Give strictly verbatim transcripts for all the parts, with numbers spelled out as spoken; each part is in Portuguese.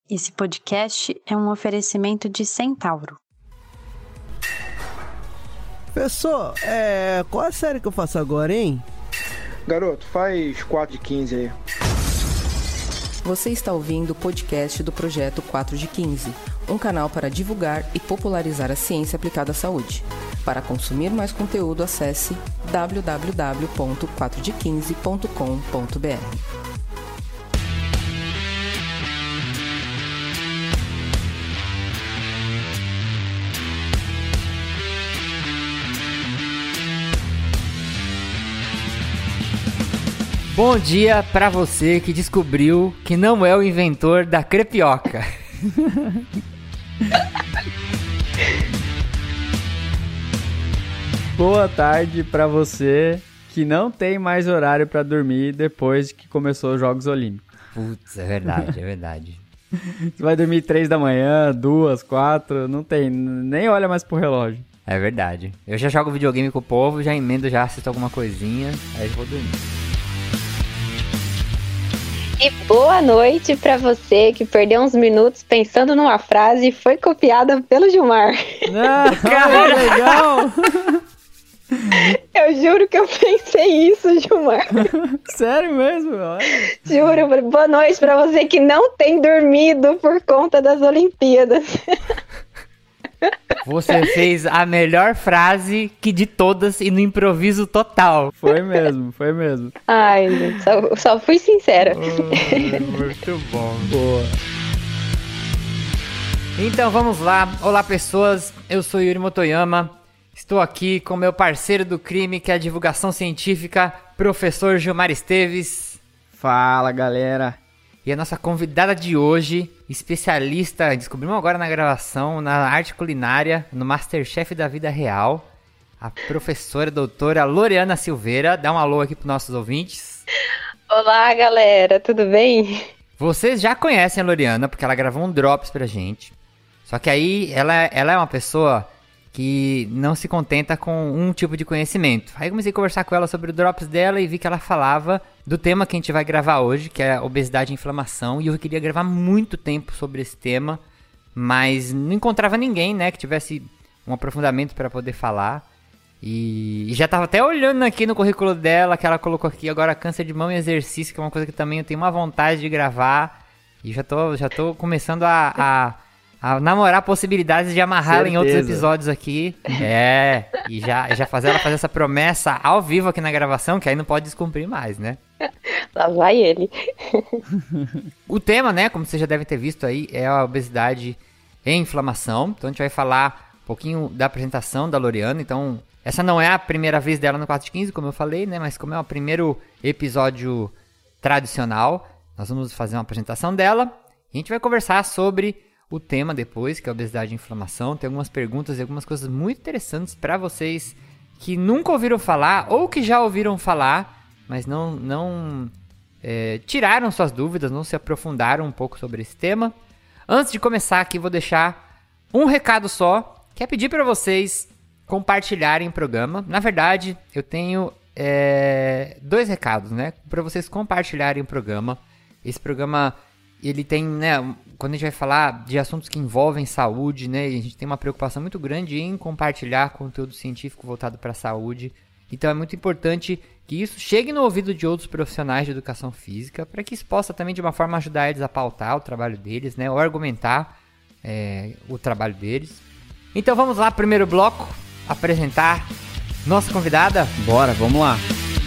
Esse podcast é um oferecimento de Centauro. Professor, é... qual é a série que eu faço agora, hein? Garoto, faz quatro de quinze aí. Você está ouvindo o podcast do Projeto quatro de quinze, um canal para divulgar e popularizar a ciência aplicada à saúde. Para consumir mais conteúdo, acesse w w w ponto quatro de quinze ponto com ponto b r. Bom dia pra você que descobriu que não é o inventor da crepioca. Boa tarde pra você que não tem mais horário pra dormir depois que começou os Jogos Olímpicos. Putz, é verdade, é verdade. Você vai dormir três da manhã, duas, quatro, não tem, nem olha mais pro relógio. É verdade. Eu já jogo videogame com o povo, já emendo, já assisto alguma coisinha, aí vou dormir. E boa noite pra você que perdeu uns minutos pensando numa frase e foi copiada pelo Gilmar. Ah, cara, legal! Eu juro que eu pensei isso, Gilmar. Sério mesmo? Olha. Juro. Boa noite pra você que não tem dormido por conta das Olimpíadas. Você fez a melhor frase que de todas e no improviso total. Foi mesmo, foi mesmo. Ai, gente, só, só fui sincera. Oh, muito bom. Boa. Então vamos lá. Olá pessoas, eu sou Yuri Motoyama. Estou aqui com meu parceiro do crime, que é a divulgação científica, professor Gilmar Esteves. Fala, galera. E a nossa convidada de hoje, especialista, descobrimos agora na gravação, na arte culinária, no Masterchef da vida real, a professora doutora Loriana Silveira. Dá um alô aqui para os nossos ouvintes. Olá, galera, tudo bem? Vocês já conhecem a Loriana, porque ela gravou um Drops pra gente. Só que aí ela, ela é uma pessoa que não se contenta com um tipo de conhecimento. Aí comecei a conversar com ela sobre o Drops dela e vi que ela falava do tema que a gente vai gravar hoje, que é obesidade e inflamação, e eu queria gravar muito tempo sobre esse tema, mas não encontrava ninguém, né, que tivesse um aprofundamento para poder falar, e, e já estava até olhando aqui no currículo dela, que ela colocou aqui agora câncer de mama e exercício, que é uma coisa que também eu tenho uma vontade de gravar, e já tô, já tô começando a... a A namorar possibilidades de amarrar ela em outros episódios aqui. É, e já, já fazer ela fazer essa promessa ao vivo aqui na gravação, que aí não pode descumprir mais, né? Lá vai ele. O tema, né, como vocês já devem ter visto aí, é a obesidade e inflamação. Então a gente vai falar um pouquinho da apresentação da Loriana. Então, essa não é a primeira vez dela no quatro de quinze, como eu falei, né? Mas como é o primeiro episódio tradicional, nós vamos fazer uma apresentação dela. E a gente vai conversar sobre o tema depois, que é a obesidade e inflamação. Tem algumas perguntas e algumas coisas muito interessantes para vocês que nunca ouviram falar ou que já ouviram falar, mas não, não é, tiraram suas dúvidas, não se aprofundaram um pouco sobre esse tema. Antes de começar aqui, vou deixar um recado só, que é pedir para vocês compartilharem o programa. Na verdade, eu tenho é, dois recados, né? Para vocês compartilharem o programa. Esse programa, ele tem, né, quando a gente vai falar de assuntos que envolvem saúde, né, a gente tem uma preocupação muito grande em compartilhar conteúdo científico voltado para a saúde. Então é muito importante que isso chegue no ouvido de outros profissionais de educação física, para que isso possa também de uma forma ajudar eles a pautar o trabalho deles, né, ou argumentar é, o trabalho deles. Então vamos lá, primeiro bloco, apresentar nossa convidada. Bora, vamos lá.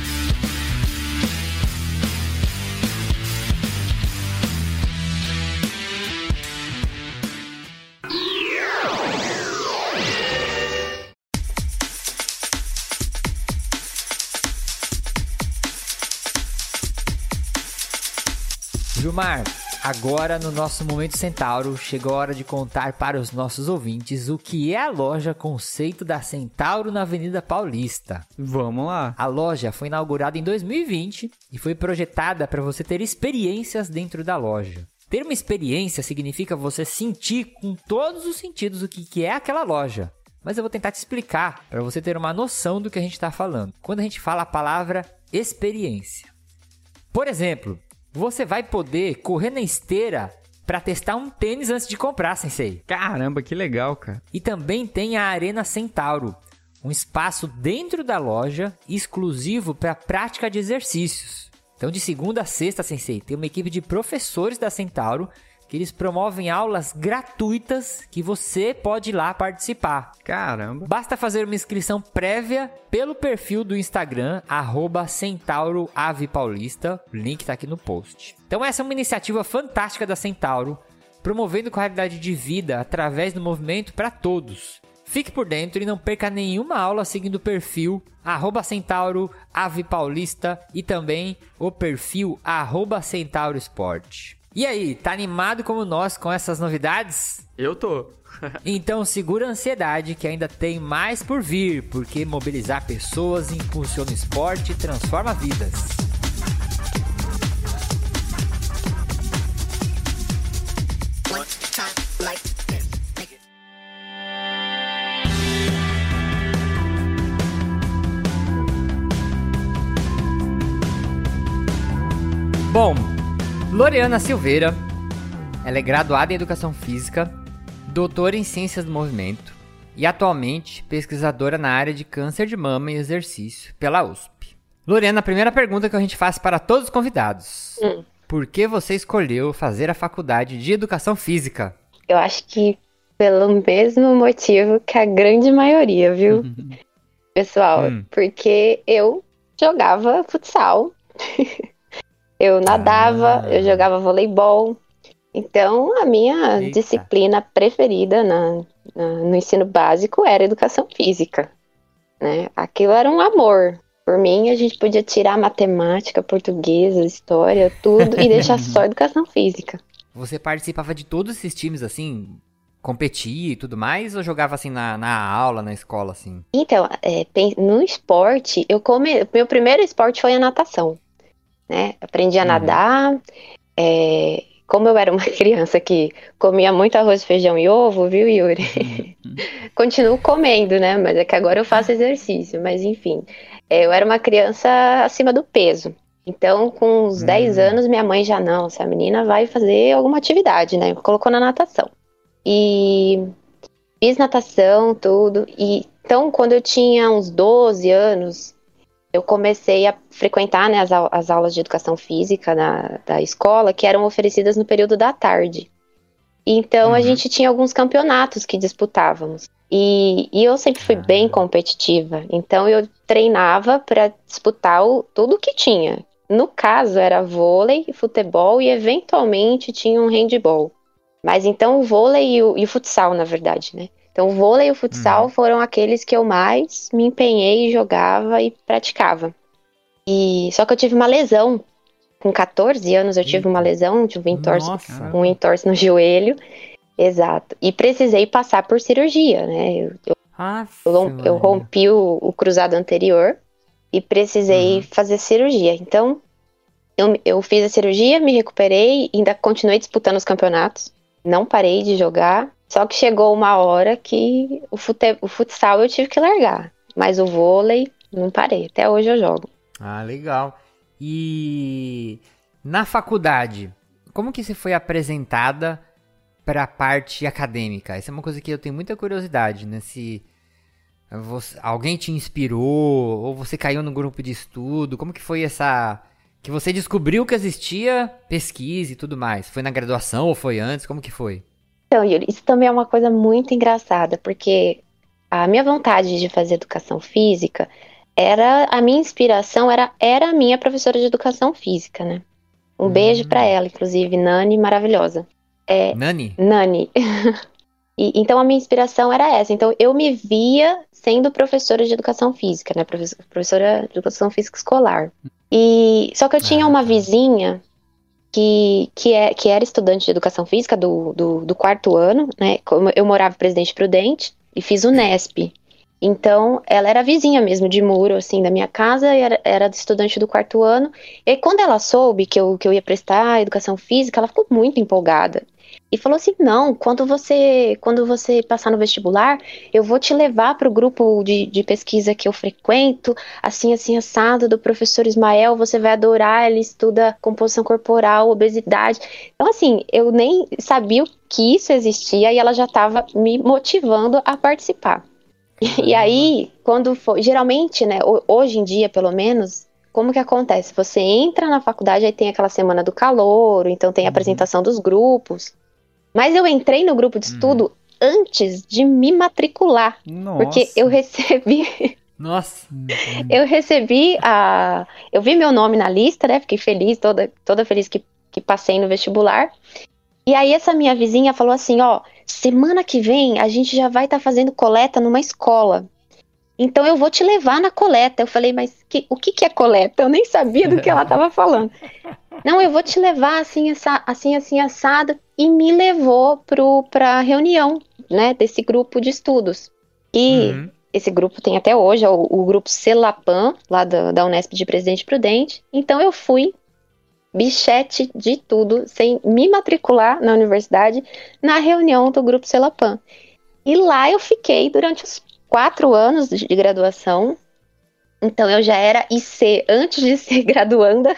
Gilmar, agora no nosso Momento Centauro, chegou a hora de contar para os nossos ouvintes o que é a loja Conceito da Centauro na Avenida Paulista. Vamos lá. A loja foi inaugurada em dois mil e vinte e foi projetada para você ter experiências dentro da loja. Ter uma experiência significa você sentir com todos os sentidos o que é aquela loja. Mas eu vou tentar te explicar para você ter uma noção do que a gente está falando. Quando a gente fala a palavra experiência. Por exemplo, você vai poder correr na esteira para testar um tênis antes de comprar, Sensei. Caramba, que legal, cara. E também tem a Arena Centauro, um espaço dentro da loja exclusivo para prática de exercícios. Então, de segunda a sexta, Sensei, tem uma equipe de professores da Centauro que eles promovem aulas gratuitas que você pode ir lá participar. Caramba. Basta fazer uma inscrição prévia pelo perfil do Instagram, arroba Centauro Ave Paulista. O link tá aqui no post. Então essa é uma iniciativa fantástica da Centauro, promovendo qualidade de vida através do movimento para todos. Fique por dentro e não perca nenhuma aula seguindo o perfil arroba Centauro Ave Paulista e também o perfil arroba Centauro Esporte. E aí, tá animado como nós com essas novidades? Eu tô. Então segura a ansiedade que ainda tem mais por vir, porque mobilizar pessoas impulsiona o esporte e transforma vidas. Bom, Loriana Silveira, ela é graduada em Educação Física, doutora em Ciências do Movimento e atualmente pesquisadora na área de câncer de mama e exercício pela U S P. Loriana, a primeira pergunta que a gente faz para todos os convidados. Hum. Por que você escolheu fazer a faculdade de Educação Física? Eu acho que pelo mesmo motivo que a grande maioria, viu? Pessoal, hum. porque eu jogava futsal. Eu nadava, ah. eu jogava voleibol. Então, a minha Eita. disciplina preferida na, na, no ensino básico era educação física. Né? Aquilo era um amor. Por mim, a gente podia tirar matemática, português, história, tudo, e deixar só educação física. Você participava de todos esses times, assim, competia e tudo mais, ou jogava, assim, na, na aula, na escola, assim? Então, é, no esporte, eu come... meu primeiro esporte foi a natação. Né? Aprendi a uhum. nadar, é, como eu era uma criança que comia muito arroz, feijão e ovo, viu, Yuri? Uhum. Continuo comendo, né? Mas é que agora eu faço exercício, mas enfim. É, eu era uma criança acima do peso. Então, com uns uhum. dez anos, minha mãe já, não, essa menina vai fazer alguma atividade, né? Colocou na natação. E fiz natação, tudo. E, então, quando eu tinha uns doze anos... eu comecei a frequentar, né, as, as aulas de educação física na, da escola, que eram oferecidas no período da tarde. Então, uhum. a gente tinha alguns campeonatos que disputávamos. E, e eu sempre fui ah. bem competitiva. Então, eu treinava para disputar o, tudo que tinha. No caso, era vôlei, futebol e, eventualmente, tinha um handball. Mas, então, o vôlei e o, e o futsal, na verdade, né? Então, o vôlei e o futsal uhum. foram aqueles que eu mais me empenhei, jogava e praticava. E, só que eu tive uma lesão. Com catorze anos eu tive uma lesão, tive um entorse, um entorse no joelho. Exato. E precisei passar por cirurgia, né? Eu, eu, eu, eu rompi o, o cruzado anterior e precisei uhum. fazer cirurgia. Então, eu, eu fiz a cirurgia, me recuperei, ainda continuei disputando os campeonatos. Não parei de jogar. Só que chegou uma hora que o, fute, o futsal eu tive que largar. Mas o vôlei, não parei. Até hoje eu jogo. Ah, legal. E na faculdade, como que você foi apresentada para a parte acadêmica? Essa é uma coisa que eu tenho muita curiosidade, né? Se você, alguém te inspirou, ou você caiu no grupo de estudo, como que foi essa... que você descobriu que existia pesquisa e tudo mais? Foi na graduação ou foi antes? Como que foi? Então, Yuri, isso também é uma coisa muito engraçada, porque a minha vontade de fazer educação física era, a minha inspiração era, era a minha professora de educação física, né? Um hum. beijo pra ela, inclusive, Nani, maravilhosa. É, Nani? Nani. e, então, a minha inspiração era essa. Então, eu me via sendo professora de educação física, né? Professora de educação física escolar. E, só que eu tinha ah, uma vizinha... Que, que, é, que era estudante de educação física do, do, do quarto ano, né? Eu morava em Presidente Prudente e fiz o Nesp. Então, ela era vizinha mesmo de muro, assim, da minha casa, e era, era estudante do quarto ano. E aí, quando ela soube que eu, que eu ia prestar educação física, ela ficou muito empolgada. e falou assim, não, quando você, quando você passar no vestibular, eu vou te levar para o grupo de, de pesquisa que eu frequento, assim, assim, assado, do professor Ismael, você vai adorar, ele estuda composição corporal, obesidade. Então, assim, eu nem sabia que isso existia e ela já estava me motivando a participar. E, e aí, quando for, geralmente, né, hoje em dia, pelo menos, como que acontece? Você entra na faculdade, aí tem aquela semana do calouro, então tem a apresentação dos grupos. Mas eu entrei no grupo de estudo uhum. antes de me matricular. Nossa. Porque eu recebi... Nossa. eu recebi a... Eu vi meu nome na lista, né? Fiquei feliz, toda, toda feliz que, que passei no vestibular. E aí essa minha vizinha falou assim, ó, semana que vem a gente já vai estar tá fazendo coleta numa escola. Então eu vou te levar na coleta. Eu falei, mas que, o que, que é coleta? Eu nem sabia do que ela estava falando. Não, eu vou te levar assim, essa, assim, assim, assado. E me levou para a reunião, né, desse grupo de estudos. E uhum. esse grupo tem até hoje, é o, o grupo Celapan, lá da, da Unesp de Presidente Prudente. Então eu fui, bichete de tudo, sem me matricular na universidade, na reunião do grupo Celapan. E lá eu fiquei durante os quatro anos de graduação. Então eu já era I C antes de ser graduanda.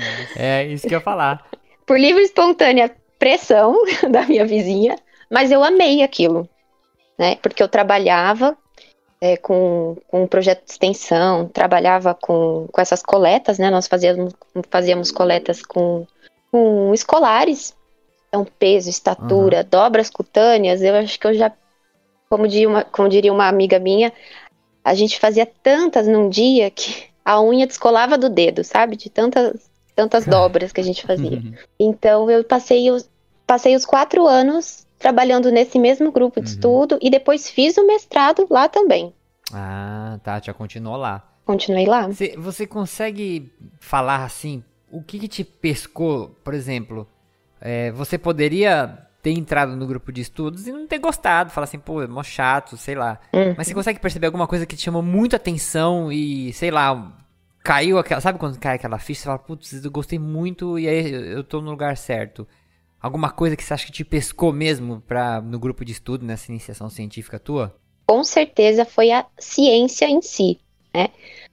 É isso que eu ia falar. Por livre e espontânea pressão da minha vizinha, mas eu amei aquilo, né? Porque eu trabalhava é, com, com um projeto de extensão, trabalhava com, com essas coletas, né? Nós fazíamos, fazíamos coletas com, com escolares. Então, peso, estatura, uhum. dobras cutâneas, eu acho que eu já, como diria uma, como diria uma amiga minha, a gente fazia tantas num dia que a unha descolava do dedo, sabe? De tantas, tantas dobras que a gente fazia. Então, eu passei os, passei os quatro anos trabalhando nesse mesmo grupo de uhum. estudo e depois fiz o mestrado lá também. Ah, tá. Já continuou lá. Continuei lá. Você, você consegue falar, assim, o que, que te pescou, por exemplo? É, você poderia ter entrado no grupo de estudos e não ter gostado, falar assim, pô, é mó chato, sei lá. Uhum. Mas você consegue perceber alguma coisa que te chamou muito atenção e, sei lá, caiu aquela... Sabe quando cai aquela ficha? Você fala, putz, eu gostei muito e aí eu tô no lugar certo. Alguma coisa que você acha que te pescou mesmo pra, no grupo de estudo, nessa iniciação científica tua? Com certeza foi a ciência em si, né?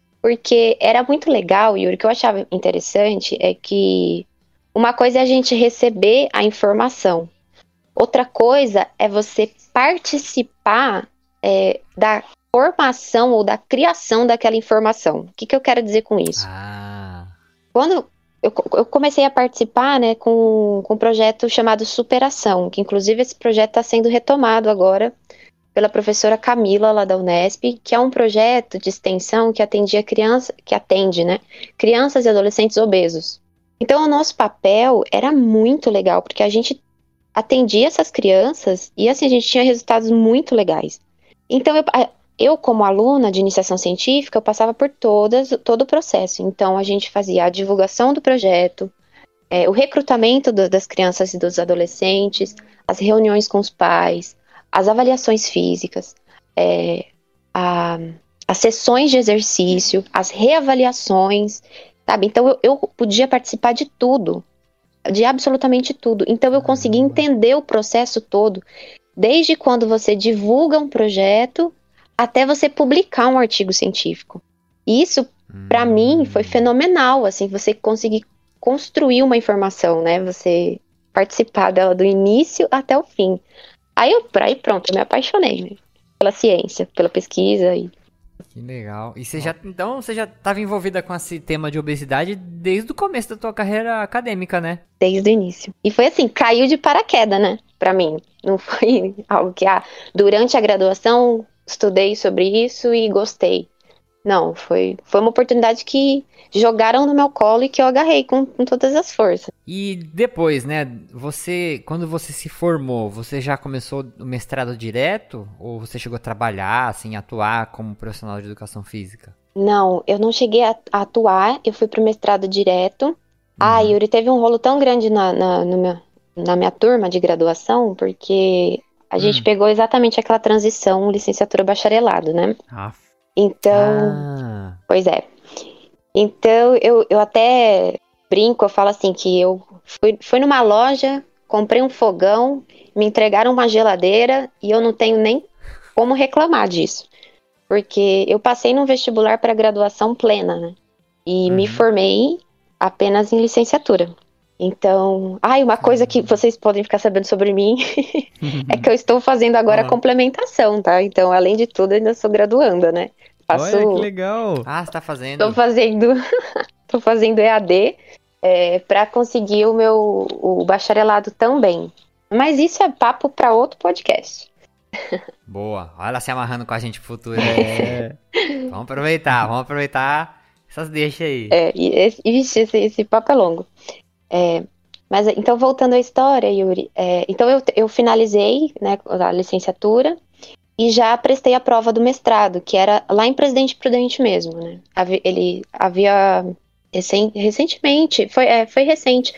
Porque era muito legal, Yuri, o que eu achava interessante é que uma coisa é a gente receber a informação. Outra coisa é você participar é, da formação ou da criação daquela informação. O que, que eu quero dizer com isso? Ah. Quando eu, eu comecei a participar, né, com, com um projeto chamado Superação, que inclusive esse projeto está sendo retomado agora pela professora Camila, lá da Unesp, que é um projeto de extensão que atendia criança, que atende, né, crianças e adolescentes obesos. Então, o nosso papel era muito legal, porque a gente atendia essas crianças e, assim, a gente tinha resultados muito legais. Então, eu, eu como aluna de iniciação científica, eu passava por todas, todo o processo. Então, a gente fazia a divulgação do projeto, é, o recrutamento do, das crianças e dos adolescentes, as reuniões com os pais, as avaliações físicas, é, a, as sessões de exercício, as reavaliações, sabe? Então, eu, eu podia participar de tudo. De absolutamente tudo. Então eu consegui entender o processo todo, desde quando você divulga um projeto até você publicar um artigo científico. E isso, para hum. mim, foi fenomenal, assim, você conseguir construir uma informação, né? Você participar dela do início até o fim. Aí eu, aí pronto, eu me apaixonei, né? Pela ciência, pela pesquisa e... Que legal. E você já, então, você já estava envolvida com esse tema de obesidade desde o começo da tua carreira acadêmica, né? Desde o início. E foi assim, caiu de paraquedas, né? Pra mim. Não foi algo que, ah, durante a graduação, estudei sobre isso e gostei. Não, foi, foi uma oportunidade que jogaram no meu colo e que eu agarrei com, com todas as forças. E depois, né, você, quando você se formou, você já começou o mestrado direto? Ou você chegou a trabalhar, assim, atuar como profissional de educação física? Não, eu não cheguei a, a atuar, eu fui pro mestrado direto. Uhum. Ah, Yuri, teve um rolo tão grande na, na, no meu, na minha turma de graduação, porque a hum. gente pegou exatamente aquela transição licenciatura-bacharelado, né? Ah. Então, ah. pois é. Então, eu, eu até brinco, eu falo assim, que eu fui, fui numa loja comprei um fogão, me entregaram uma geladeira e eu não tenho nem como reclamar disso. Porque eu passei num vestibular para graduação plena, né? E uhum. me formei apenas em licenciatura. Então, ai, uma coisa que vocês podem ficar sabendo sobre mim é que eu estou fazendo agora ah. complementação, tá? Então, além de tudo, ainda sou graduanda, né? Faço... Olha, que legal! Ah, você tá fazendo? Tô fazendo, tô fazendo E A D é, para conseguir o meu o bacharelado também. Mas isso é papo para outro podcast. Boa, olha ela se amarrando com a gente pro futuro. É. Vamos aproveitar, vamos aproveitar essas deixas aí. É, e esse, esse, esse papo é longo. É, mas então, voltando à história, Yuri, é, então eu, eu finalizei, né, a licenciatura e já prestei a prova do mestrado, que era lá em Presidente Prudente mesmo, né? Ele havia recentemente, foi, é, foi recente,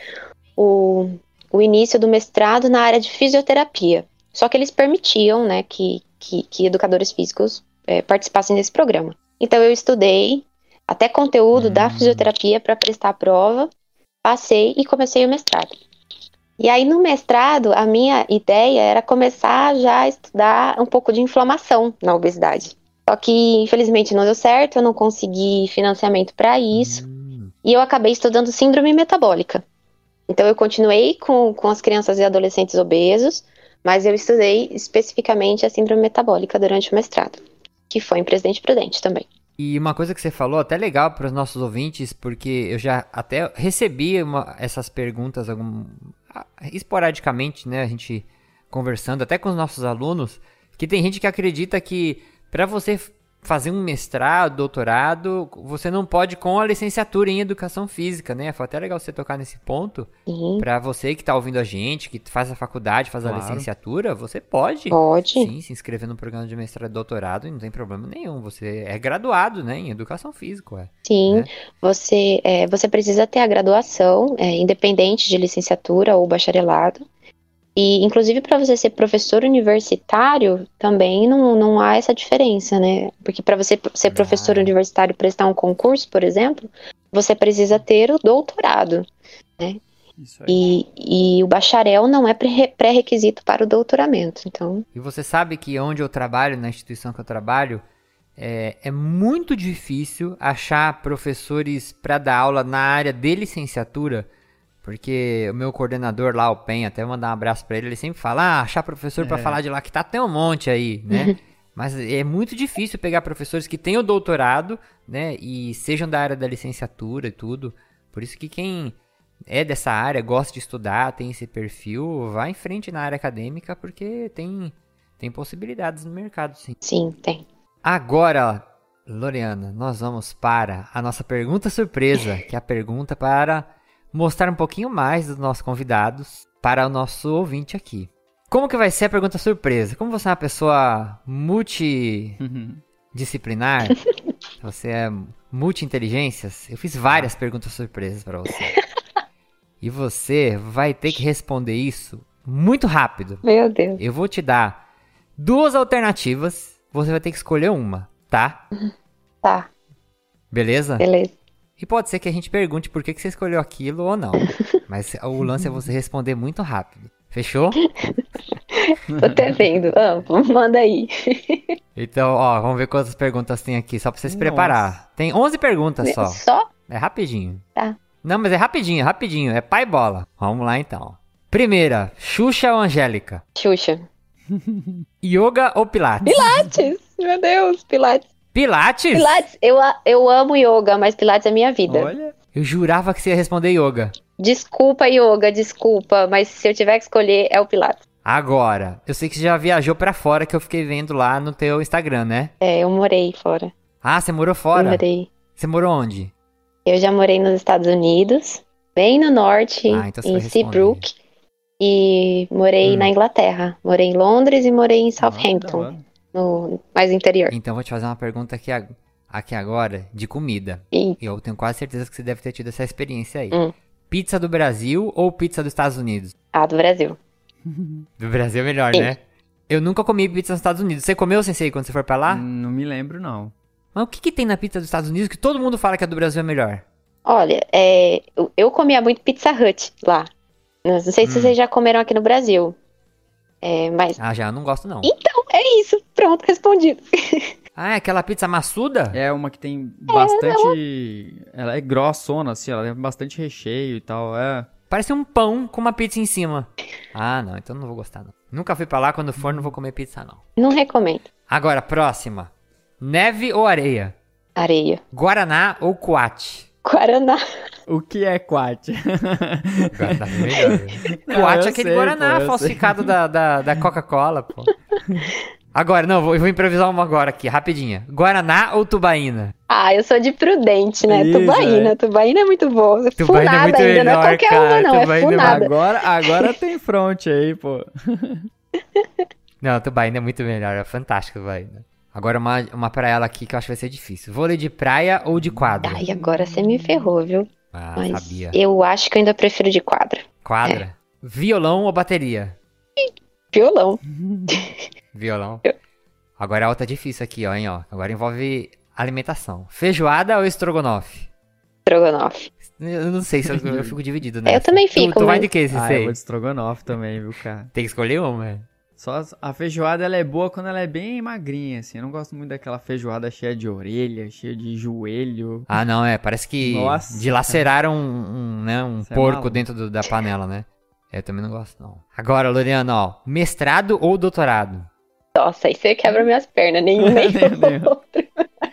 o, o início do mestrado na área de fisioterapia. Só que eles permitiam, né, que, que, que educadores físicos é, participassem desse programa. Então eu estudei até conteúdo hum. da fisioterapia para prestar a prova, passei e comecei o mestrado. E aí no mestrado, a minha ideia era começar já a estudar um pouco de inflamação na obesidade. Só que, infelizmente, não deu certo, eu não consegui financiamento para isso, hum. e eu acabei estudando síndrome metabólica. Então eu continuei com, com as crianças e adolescentes obesos, mas eu estudei especificamente a síndrome metabólica durante o mestrado, que foi em Presidente Prudente também. E uma coisa que você falou, até legal para os nossos ouvintes, porque eu já até recebi uma, essas perguntas algum, esporadicamente, né, a gente conversando até com os nossos alunos, que tem gente que acredita que para você fazer um mestrado, doutorado, você não pode com a licenciatura em educação física, né? Foi até legal você tocar nesse ponto. Uhum. Para você que tá ouvindo a gente, que faz a faculdade, faz claro. a licenciatura, você pode. Pode. Sim, se inscrever no programa de mestrado e doutorado e não tem problema nenhum. Você é graduado, né, em educação física. Ué, Sim, né? você, é, você precisa ter a graduação, é, independente de licenciatura ou bacharelado. E, inclusive, para você ser professor universitário, também não, não há essa diferença, né? Porque para você ser professor ah. universitário e prestar um concurso, por exemplo, você precisa ter o doutorado, né? Isso aí. E, e o bacharel não é pré-requisito para o doutoramento, então... E você sabe que onde eu trabalho, na instituição que eu trabalho, é, é muito difícil achar professores para dar aula na área de licenciatura. Porque o meu coordenador lá, o Pen, até mandar um abraço pra ele, ele sempre fala, ah, achar professor é. pra falar de lá, que tá até um monte aí, né? Mas é muito difícil pegar professores que tenham doutorado, né, e sejam da área da licenciatura e tudo. Por isso que quem é dessa área, gosta de estudar, tem esse perfil, vai em frente na área acadêmica, porque tem, tem possibilidades no mercado, sim. Sim, tem. Agora, Loriana, nós vamos para a nossa pergunta surpresa, que é a pergunta para... mostrar um pouquinho mais dos nossos convidados para o nosso ouvinte aqui. Como que vai ser a pergunta surpresa? Como você é uma pessoa multidisciplinar, você é multi-inteligências, eu fiz várias perguntas surpresas para você. E você vai ter que responder isso muito rápido. Meu Deus. Eu vou te dar duas alternativas, você vai ter que escolher uma, tá? Tá. Beleza? Beleza. E pode ser que a gente pergunte por que, que você escolheu aquilo ou não. Mas o lance é você responder muito rápido. Fechou? Tô até vendo. Ah, manda aí. Então, ó, vamos ver quantas perguntas tem aqui, só pra você se preparar. Tem onze perguntas só. Só? É rapidinho. Tá. Não, mas é rapidinho, rapidinho. É pai bola. Vamos lá, então. Primeira, Xuxa ou Angélica? Xuxa. Yoga ou Pilates? Pilates! Meu Deus, Pilates. Pilates? Pilates, eu, eu amo yoga, mas Pilates é minha vida. Olha, eu jurava que você ia responder yoga. Desculpa, yoga, desculpa, mas se eu tiver que escolher, é o Pilates. Agora, eu sei que você já viajou pra fora, que eu fiquei vendo lá no teu Instagram, né? É, eu morei fora. Ah, você morou fora? Eu morei. Você morou onde? Eu já morei nos Estados Unidos, bem no norte, ah, então em Seabrook, e morei hum. na Inglaterra. Morei em Londres e morei em Southampton. Ah, no mais interior. Então vou te fazer uma pergunta aqui, aqui agora de comida. E eu tenho quase certeza que você deve ter tido essa experiência aí. Hum. Pizza do Brasil ou pizza dos Estados Unidos? Ah, do Brasil. Do Brasil é melhor, Sim. né? Eu nunca comi pizza nos Estados Unidos. Você comeu, Sensei, quando você for pra lá? Não me lembro, não. Mas o que, que tem na pizza dos Estados Unidos que todo mundo fala que a do Brasil é melhor? Olha, é, eu, eu comia muito Pizza Hut lá. Não sei se Hum. vocês já comeram aqui no Brasil. É, mas... Ah, já não gosto, não. Então, é isso. Pronto, respondido. Ah, é aquela pizza maçuda? É uma que tem bastante... Ela é grossona, assim, ela tem bastante recheio e tal, é... Parece um pão com uma pizza em cima. Ah, não, então não vou gostar, não. Nunca fui pra lá, quando for não vou comer pizza, não. Não recomendo. Agora, próxima. Neve ou areia? Areia. Guaraná ou coate? Guaraná. O que é quat? Guaraná é melhor. Não, Coate eu é aquele sei, Guaraná pô, eu falsificado da, da, da Coca-Cola, pô. Agora, não, vou, eu vou improvisar uma agora aqui, rapidinha. Guaraná ou tubaína? Ah, eu sou de Prudente, né? Isso, Tubaína. é. Tubaína é muito boa. Tubaína é Funada muito ainda, não é melhor, qualquer cara. uma, não. Tubaína É é funada. Agora, agora tem front aí, pô. Não, tubaína é muito melhor, é fantástico tubaína. Agora uma, uma pra ela aqui que eu acho que vai ser difícil. Vôlei de praia ou de quadra? Ai, agora você me ferrou, viu? Ah, Mas sabia. eu acho que eu ainda prefiro de quadra. Quadra? Violão ou bateria? Violão. Violão. Agora a outra difícil aqui, ó, hein, ó. Agora envolve alimentação. Feijoada ou estrogonofe? Estrogonofe. Eu não sei se eu, eu fico dividido, né? Eu também fico, Tu, tu vai mas- de que, Ah, eu sei? vou de estrogonofe também, viu, cara? Tem que escolher uma. Só as- a feijoada, ela é boa quando ela é bem magrinha, assim. Eu não gosto muito daquela feijoada cheia de orelha, cheia de joelho. Ah, não, é. Parece que Nossa, dilaceraram um, um, né, um Você é porco maluco. dentro do- da panela, né? Eu também não gosto, não. Agora, Loriana, ó. Mestrado ou doutorado? Nossa, aí você quebra minhas pernas. Nenhum, nem Nem- o outro.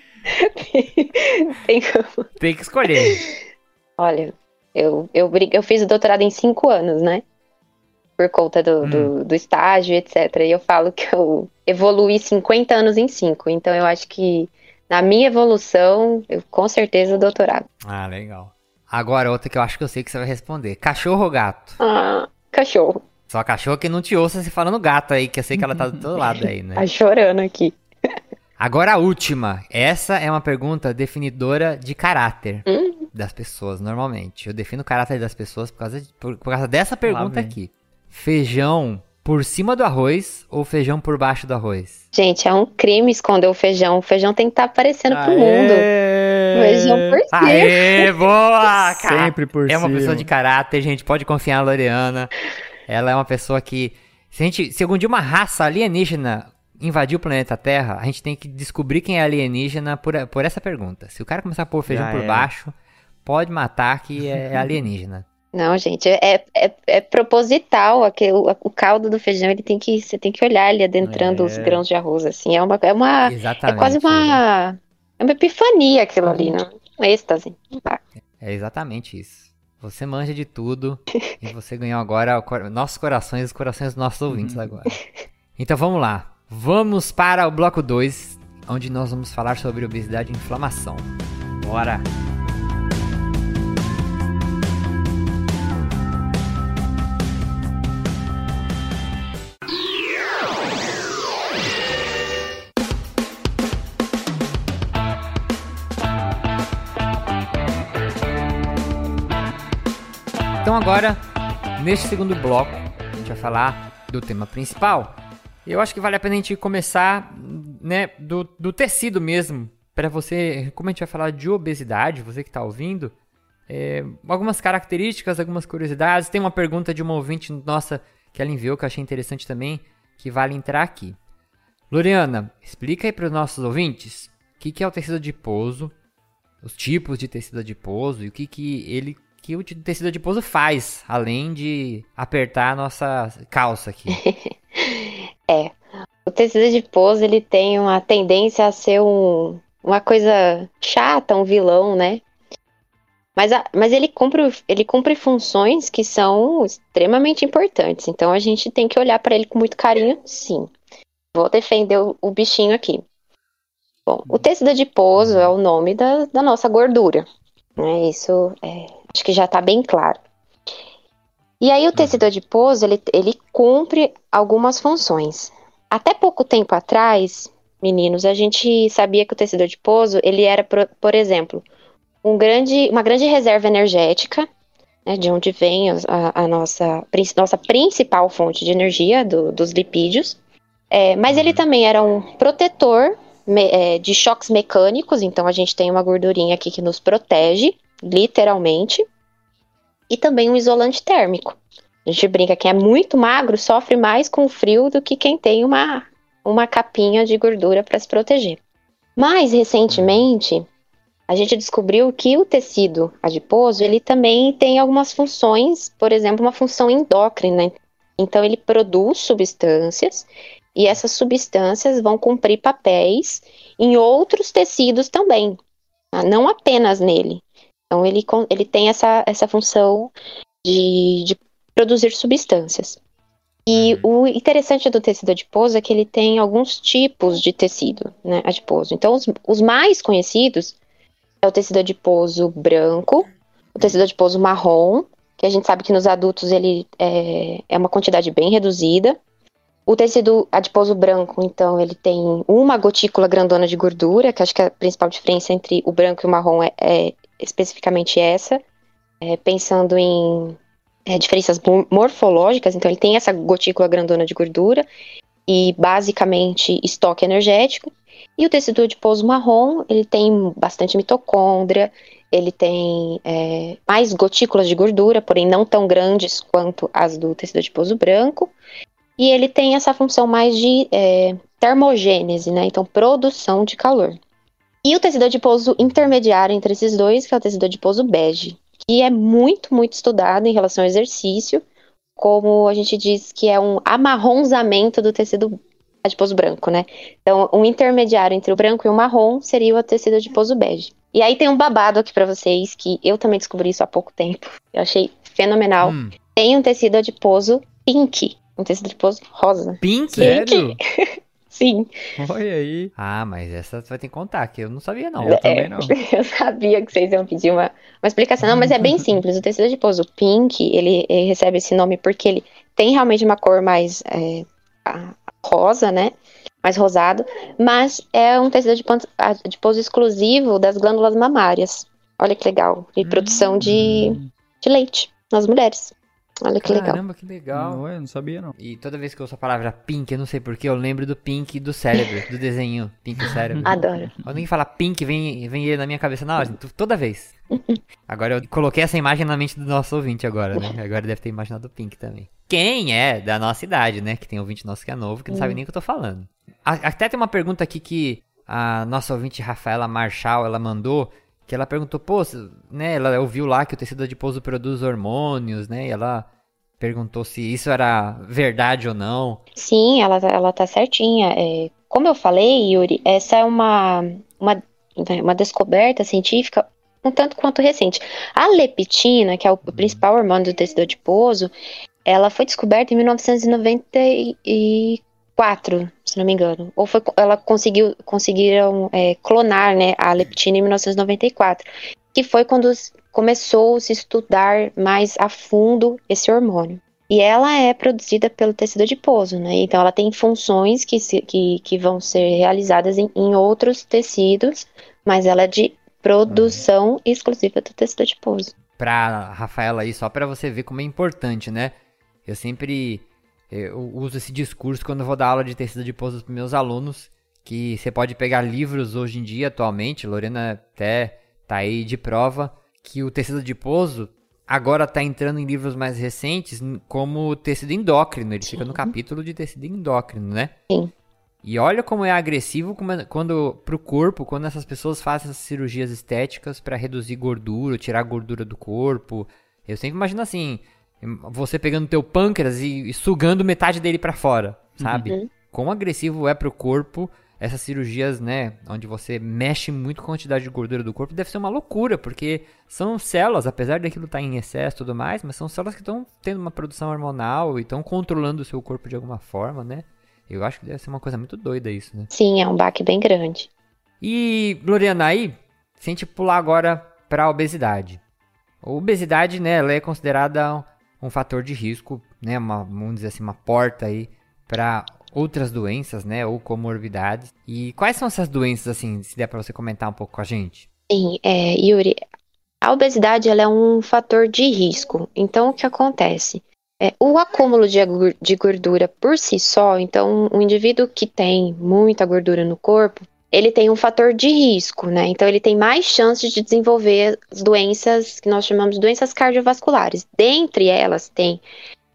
Tem como. Tem que escolher. Olha, eu, eu, brig- eu fiz o doutorado em cinco anos, né? Por conta do, Hum. do, do estágio, etcétera. E eu falo que eu evoluí cinquenta anos em cinco. Então eu acho que na minha evolução, eu com certeza o doutorado. Ah, legal. Agora, outra que eu acho que eu sei que você vai responder. Cachorro ou gato? Ah, cachorro. Só cachorro que não te ouça se falando gato aí, que eu sei que ela tá do todo lado aí, né? Tá chorando aqui. Agora a última. Essa é uma pergunta definidora de caráter Hum? das pessoas, normalmente. Eu defino o caráter das pessoas por causa, de- por, por causa dessa pergunta vem. aqui. Feijão por cima do arroz ou feijão por baixo do arroz? Gente, é um crime esconder o feijão. O feijão tem que estar aparecendo pro mundo. O feijão por cima. Aê, boa! cara! Sempre por É uma cima. pessoa de caráter, gente. Pode confiar na Loriana. Ela é uma pessoa que... Se, a gente, se algum dia uma raça alienígena invadir o planeta Terra, a gente tem que descobrir quem é alienígena por, por essa pergunta. Se o cara começar a pôr feijão Já por era. baixo, pode matar que é alienígena. Não, gente, é, é, é proposital. Aquele, o, o caldo do feijão, ele tem que, você tem que olhar ele adentrando É. os grãos de arroz, assim. É uma, é uma, Exatamente. é quase uma, é uma epifania aquilo ali, né? Um êxtase. Tá. É exatamente isso. Você manja de tudo e você ganhou agora o cor- nossos corações e os corações dos nossos ouvintes agora. Então vamos lá. Vamos para o bloco dois, onde nós vamos falar sobre obesidade e inflamação. Bora! Então agora, neste segundo bloco, a gente vai falar do tema principal. Eu acho que vale a pena a gente começar, né, do, do tecido mesmo, para você, como a gente vai falar de obesidade, você que está ouvindo, é, algumas características, algumas curiosidades. Tem uma pergunta de uma ouvinte nossa que ela enviou, que eu achei interessante também, que vale entrar aqui. Loriana, explica aí para os nossos ouvintes o que, que é o tecido adiposo, os tipos de tecido adiposo e o que, que ele que o tecido adiposo faz, além de apertar a nossa calça aqui. É, o tecido adiposo, ele tem uma tendência a ser um, uma coisa chata, um vilão, né? Mas, a, mas ele, cumpre, ele cumpre funções que são extremamente importantes. Então a gente tem que olhar para ele com muito carinho, sim. Vou defender o, o bichinho aqui. Bom, o tecido adiposo é o nome da, da nossa gordura. Né? Isso é, acho que já está bem claro. E aí o tecido adiposo, ele, ele cumpre algumas funções. Até pouco tempo atrás, meninos, a gente sabia que o tecido adiposo, ele era, por, por exemplo, um grande, uma grande reserva energética, né, de onde vem a, a nossa, nossa principal fonte de energia, do, dos lipídios. É, mas ele também era um protetor me, é, de choques mecânicos, então a gente tem uma gordurinha aqui que nos protege, literalmente. E também um isolante térmico. A gente brinca, quem é muito magro sofre mais com o frio do que quem tem uma, uma capinha de gordura para se proteger. Mais recentemente, a gente descobriu que o tecido adiposo, ele também tem algumas funções, por exemplo, uma função endócrina. Então, ele produz substâncias e essas substâncias vão cumprir papéis em outros tecidos também, tá? Não apenas nele. Então, ele, ele tem essa, essa função de, de produzir substâncias. E o interessante do tecido adiposo é que ele tem alguns tipos de tecido, né, adiposo. Então, os, os mais conhecidos é o tecido adiposo branco, o tecido adiposo marrom, que a gente sabe que nos adultos ele é, é uma quantidade bem reduzida. O tecido adiposo branco, então, ele tem uma gotícula grandona de gordura, que acho que a principal diferença entre o branco e o marrom é, é especificamente essa, é, pensando em é, diferenças morfológicas. Então, ele tem essa gotícula grandona de gordura e, basicamente, estoque energético. E o tecido adiposo marrom, ele tem bastante mitocôndria, ele tem é, mais gotículas de gordura, porém não tão grandes quanto as do tecido adiposo branco. E ele tem essa função mais de é, termogênese, né? Então, produção de calor. E o tecido adiposo intermediário entre esses dois, que é o tecido adiposo bege, que é muito, muito estudado em relação ao exercício, como a gente diz que é um amarronzamento do tecido adiposo branco, né? Então, um intermediário entre o branco e o marrom seria o tecido adiposo bege. E aí tem um babado aqui pra vocês, que eu também descobri isso há pouco tempo. Eu achei fenomenal. Hum. Tem um tecido adiposo pink, um tecido adiposo rosa. Pink? Sério? Sim. Olha aí. Ah, mas essa você vai ter que contar, que eu não sabia não. Eu é, também não. Eu sabia que vocês iam pedir uma, uma explicação. Não, mas é bem simples. O tecido adiposo pink, ele, ele recebe esse nome porque ele tem realmente uma cor mais é, rosa, né? Mais rosado. Mas é um tecido adiposo exclusivo das glândulas mamárias. Olha que legal. E produção hum. de, de leite nas mulheres. Olha que Caramba, legal. Caramba, que legal. Não, eu não sabia, não. E toda vez que eu ouço a palavra pink, eu não sei porquê, eu lembro do Pink do cérebro, do desenho Pink do cérebro. Adoro. Quando alguém fala Pink, vem, vem ele na minha cabeça na hora, toda vez. Agora eu coloquei essa imagem na mente do nosso ouvinte agora, né? Agora deve ter imaginado o Pink também. Quem é da nossa idade, né? Que tem ouvinte nosso que é novo, que não hum. sabe nem o que eu tô falando. Até tem uma pergunta aqui que a nossa ouvinte Rafaela Marchal, ela mandou, que ela perguntou, pô, né? Ela ouviu lá que o tecido adiposo produz hormônios, né? E ela perguntou se isso era verdade ou não. Sim, ela, ela tá certinha. É, como eu falei, Yuri, essa é uma, uma, uma descoberta científica um tanto quanto recente. A leptina, que é o principal hormônio do tecido adiposo, ela foi descoberta em mil novecentos e noventa e quatro, se não me engano. Ou foi, ela conseguiu, conseguiram é, clonar, né, a leptina em mil novecentos e noventa e quatro, que foi quando começou a se estudar mais a fundo esse hormônio. E ela é produzida pelo tecido adiposo, né? Então ela tem funções que, se, que, que vão ser realizadas em, em outros tecidos, mas ela é de produção uhum. exclusiva do tecido adiposo. Pra Rafaela aí, só pra você ver como é importante, né? Eu sempre eu uso esse discurso quando eu vou dar aula de tecido adiposo pros meus alunos, que você pode pegar livros hoje em dia, atualmente, Lorena até tá aí de prova, que o tecido adiposo agora tá entrando em livros mais recentes como tecido endócrino. Ele Sim. fica no capítulo de tecido endócrino, né? Sim. E olha como é agressivo quando, pro corpo, quando essas pessoas fazem essas cirurgias estéticas para reduzir gordura, tirar gordura do corpo. Eu sempre imagino assim, você pegando teu pâncreas e, e sugando metade dele para fora, sabe? Uhum. Quão agressivo é pro corpo essas cirurgias, né, onde você mexe muito com a quantidade de gordura do corpo, deve ser uma loucura, porque são células, apesar daquilo estar em excesso e tudo mais, mas são células que estão tendo uma produção hormonal e estão controlando o seu corpo de alguma forma, né? Eu acho que deve ser uma coisa muito doida isso, né? Sim, é um baque bem grande. E, Loriana, aí, se a gente pular agora para a obesidade. A obesidade, né, ela é considerada um, um fator de risco, né, uma, vamos dizer assim, uma porta aí para outras doenças, né, ou comorbidades. E quais são essas doenças, assim, se der para você comentar um pouco com a gente? Sim, é, Yuri, a obesidade ela é um fator de risco. Então, o que acontece? É, o acúmulo de, de gordura por si só, então, um indivíduo que tem muita gordura no corpo, ele tem um fator de risco, né? Então, ele tem mais chances de desenvolver as doenças que nós chamamos de doenças cardiovasculares. Dentre elas, tem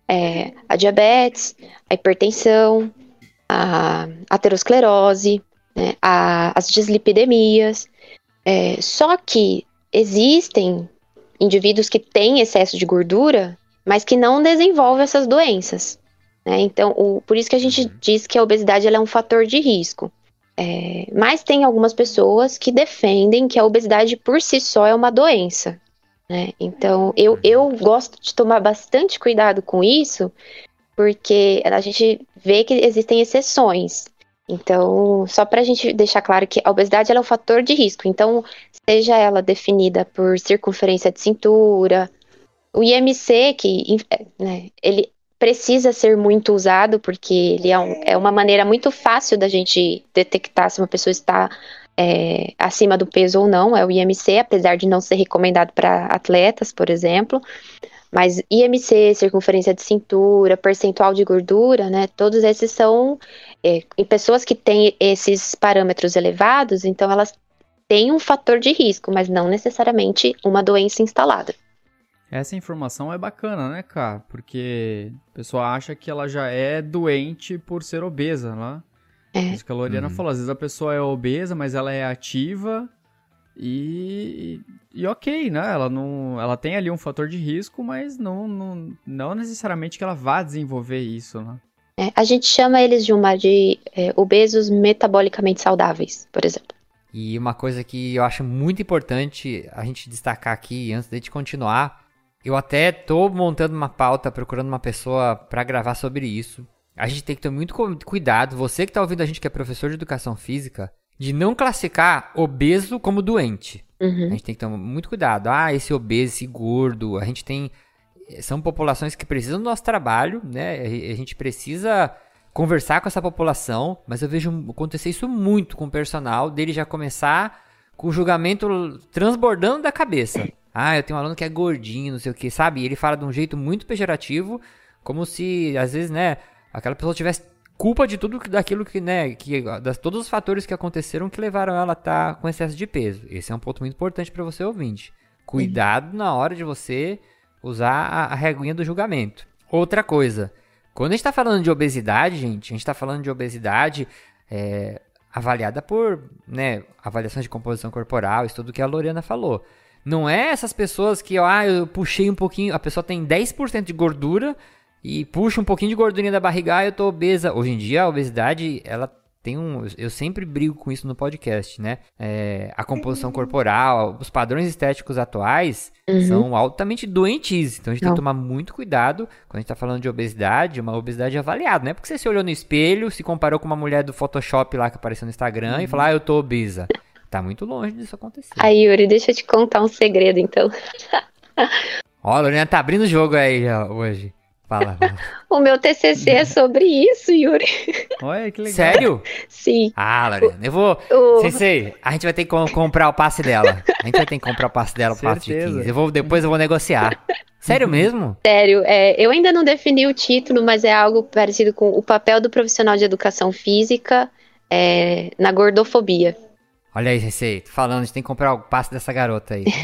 é, a diabetes, a hipertensão, a aterosclerose, né, a, as dislipidemias. É, só que existem indivíduos que têm excesso de gordura, mas que não desenvolvem essas doenças. Né? Então, o, por isso que a gente diz que a obesidade ela é um fator de risco. É, mas tem algumas pessoas que defendem que a obesidade por si só é uma doença. Né? Então, eu, eu gosto de tomar bastante cuidado com isso, porque a gente vê que existem exceções. Então, só para a gente deixar claro que a obesidade ela é um fator de risco. Então, seja ela definida por circunferência de cintura, o I M C, que né, ele precisa ser muito usado, porque ele é, um, é uma maneira muito fácil da gente detectar se uma pessoa está é, acima do peso ou não, é o I M C, apesar de não ser recomendado para atletas, por exemplo. Mas I M C, circunferência de cintura, percentual de gordura, né, todos esses são, é, em pessoas que têm esses parâmetros elevados, então elas têm um fator de risco, mas não necessariamente uma doença instalada. Essa informação é bacana, né, cara? Porque a pessoa acha que ela já é doente por ser obesa, né? É. Isso que a Loriana uhum. falou, às vezes a pessoa é obesa, mas ela é ativa e, e ok, né? Ela, não, ela tem ali um fator de risco, mas não, não, não necessariamente que ela vá desenvolver isso, né? É, a gente chama eles de uma de é, obesos metabolicamente saudáveis, por exemplo. E uma coisa que eu acho muito importante a gente destacar aqui, antes de a gente continuar, eu até tô montando uma pauta, procurando uma pessoa para gravar sobre isso. A gente tem que ter muito cuidado, você que tá ouvindo a gente que é professor de educação física, de não classificar obeso como doente. Uhum. A gente tem que ter muito cuidado. Ah, esse obeso, esse gordo, a gente tem... São populações que precisam do nosso trabalho, né? A gente precisa conversar com essa população, mas eu vejo acontecer isso muito com o personal, dele já começar com o julgamento transbordando da cabeça. Ah, eu tenho um aluno que é gordinho, não sei o que, sabe? E ele fala de um jeito muito pejorativo, como se, às vezes, né, aquela pessoa tivesse culpa de tudo daquilo que, né, que, das, todos os fatores que aconteceram que levaram ela a estar com excesso de peso. Esse é um ponto muito importante para você, ouvinte. Cuidado uhum. na hora de você usar a, a reguinha do julgamento. Outra coisa, quando a gente tá falando de obesidade, gente, a gente tá falando de obesidade é, avaliada por, né, avaliações de composição corporal, isso tudo que a Loriana falou. Não é essas pessoas que, ah, eu puxei um pouquinho, a pessoa tem dez por cento de gordura e puxa um pouquinho de gordurinha da barriga, ah, eu tô obesa. Hoje em dia, a obesidade, ela tem um... Eu sempre brigo com isso no podcast, né? É, a composição corporal, os padrões estéticos atuais uhum. são altamente doentios. Então, a gente Não. tem que tomar muito cuidado quando a gente tá falando de obesidade, uma obesidade avaliada. Não é porque você se olhou no espelho, se comparou com uma mulher do Photoshop lá que apareceu no Instagram uhum. e falou, ah, eu tô obesa. Tá muito longe disso acontecer. Aí, Yuri, deixa eu te contar um segredo, então. Ó, a Loriana tá abrindo o jogo aí já, hoje. Fala, fala. O meu T C C é sobre isso, Yuri. Olha, que legal. Sério? Sim. Ah, Loriana, eu vou... O... Sensei, a gente vai ter que comprar o passe dela. A gente vai ter que comprar o passe dela pro passe de quinze. Eu vou, depois eu vou negociar. Sério mesmo? Sério, é, eu ainda não defini o título, mas é algo parecido com o papel do profissional de educação física é, na gordofobia. Olha aí, Sensei, tô falando, a gente tem que comprar o passe dessa garota aí.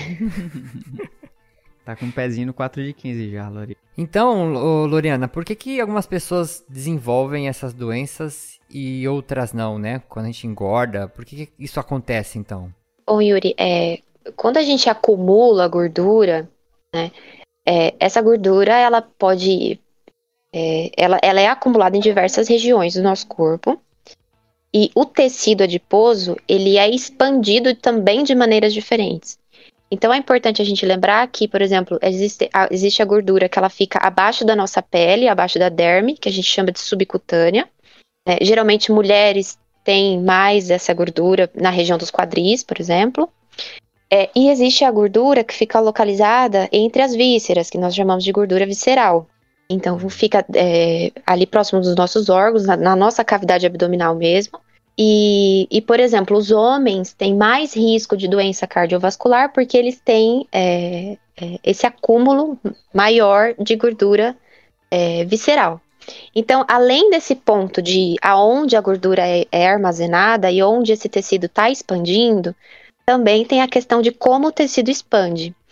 Tá com um pezinho no quatro de quinze já, Lori. Então, ô, Loriana, por que que algumas pessoas desenvolvem essas doenças e outras não, né? Quando a gente engorda, por que que isso acontece, então? Bom, Yuri, é, quando a gente acumula gordura, né, é, essa gordura, ela pode... É, ela, ela é acumulada em diversas regiões do nosso corpo. E o tecido adiposo, ele é expandido também de maneiras diferentes. Então, é importante a gente lembrar que, por exemplo, existe a, existe a gordura que ela fica abaixo da nossa pele, abaixo da derme, que a gente chama de subcutânea. É, geralmente, mulheres têm mais essa gordura na região dos quadris, por exemplo. É, e existe a gordura que fica localizada entre as vísceras, que nós chamamos de gordura visceral. Então, fica é, ali próximo dos nossos órgãos, na, na nossa cavidade abdominal mesmo. E, e, por exemplo, os homens têm mais risco de doença cardiovascular porque eles têm é, é, esse acúmulo maior de gordura é, visceral. Então, além desse ponto de aonde a gordura é, é armazenada e onde esse tecido está expandindo, também tem a questão de como o tecido expande.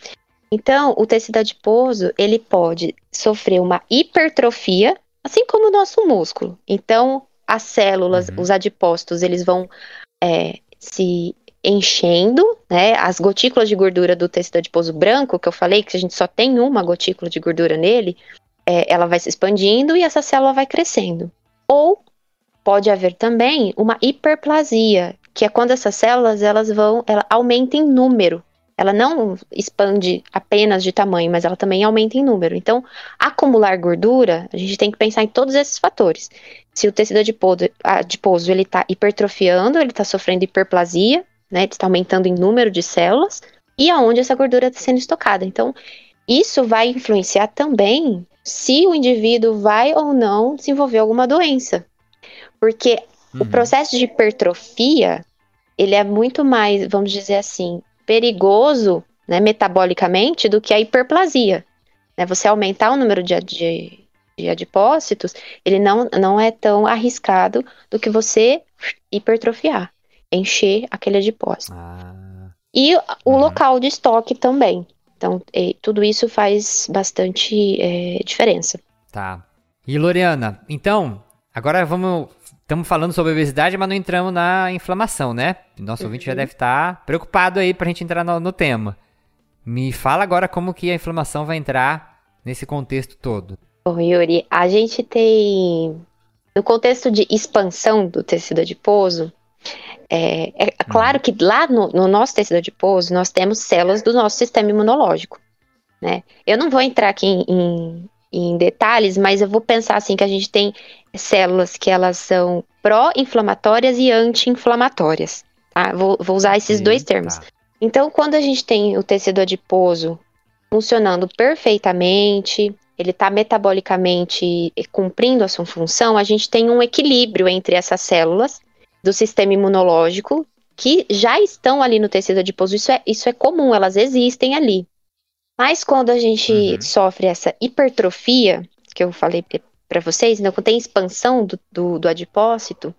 Então, o tecido adiposo, ele pode sofrer uma hipertrofia, assim como o nosso músculo. Então, as células, uhum. os adipócitos, eles vão é, se enchendo, né? As gotículas de gordura do tecido adiposo branco, que eu falei que a gente só tem uma gotícula de gordura nele, é, ela vai se expandindo e essa célula vai crescendo. Ou pode haver também uma hiperplasia, que é quando essas células elas vão, ela aumenta em número. Ela não expande apenas de tamanho, mas ela também aumenta em número. Então, acumular gordura, a gente tem que pensar em todos esses fatores. Se o tecido adiposo, adiposo ele está hipertrofiando, ele está sofrendo hiperplasia, né, ele está aumentando em número de células, e aonde essa gordura está sendo estocada. Então, isso vai influenciar também se o indivíduo vai ou não desenvolver alguma doença. Porque uhum. o processo de hipertrofia, ele é muito mais, vamos dizer assim, perigoso, né, metabolicamente, do que a hiperplasia. Né, você aumentar o número de, de, de adipócitos, ele não, não é tão arriscado do que você hipertrofiar, encher aquele adipócito. Ah. E o uhum. local de estoque também. Então, e, tudo isso faz bastante é, diferença. Tá. E, Loriana, então, agora vamos... Estamos falando sobre obesidade, mas não entramos na inflamação, né? Nosso uhum. ouvinte já deve estar preocupado aí pra gente entrar no, no tema. Me fala agora como que a inflamação vai entrar nesse contexto todo. Bom, Yuri, a gente tem... No contexto de expansão do tecido adiposo, é, é claro uhum. que lá no, no nosso tecido adiposo, nós temos células do nosso sistema imunológico, né? Eu não vou entrar aqui em... em em detalhes, mas eu vou pensar assim que a gente tem células que elas são pró-inflamatórias e anti-inflamatórias, tá? Vou, vou usar esses Sim, dois termos. Tá. Então, quando a gente tem o tecido adiposo funcionando perfeitamente, ele está metabolicamente cumprindo a sua função, a gente tem um equilíbrio entre essas células do sistema imunológico que já estão ali no tecido adiposo. Isso é, isso é comum, elas existem ali. Mas quando a gente uhum. sofre essa hipertrofia, que eu falei para vocês, então, quando tem expansão do, do, do adipócito,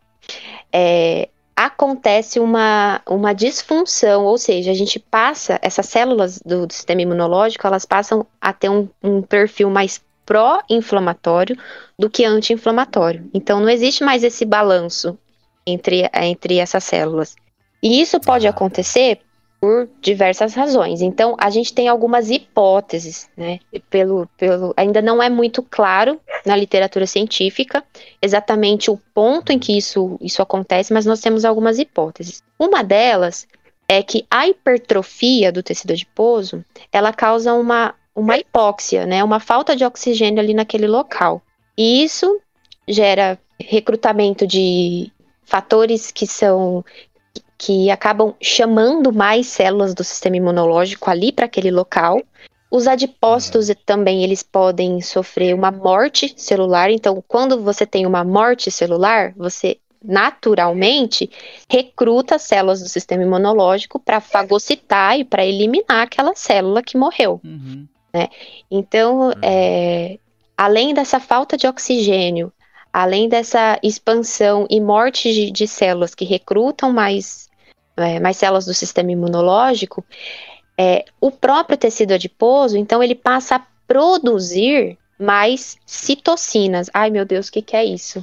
é, acontece uma, uma disfunção, ou seja, a gente passa, essas células do, do sistema imunológico, elas passam a ter um, um perfil mais pró-inflamatório do que anti-inflamatório. Então, não existe mais esse balanço entre, entre essas células. E isso pode acontecer por diversas razões. Então, a gente tem algumas hipóteses, né? Pelo, pelo, ainda não é muito claro na literatura científica exatamente o ponto em que isso, isso acontece, mas nós temos algumas hipóteses. Uma delas é que a hipertrofia do tecido adiposo, ela causa uma, uma hipóxia, né? Uma falta de oxigênio ali naquele local. E isso gera recrutamento de fatores que são... que acabam chamando mais células do sistema imunológico ali para aquele local. Os adipócitos também, eles podem sofrer uma morte celular. Então, quando você tem uma morte celular, você naturalmente recruta células do sistema imunológico para fagocitar e para eliminar aquela célula que morreu. Uhum. Né? Então, uhum. é, além dessa falta de oxigênio, além dessa expansão e morte de, de células que recrutam mais É, mais células do sistema imunológico, é, o próprio tecido adiposo, então, ele passa a produzir mais citocinas. Ai, meu Deus, o que, que é isso?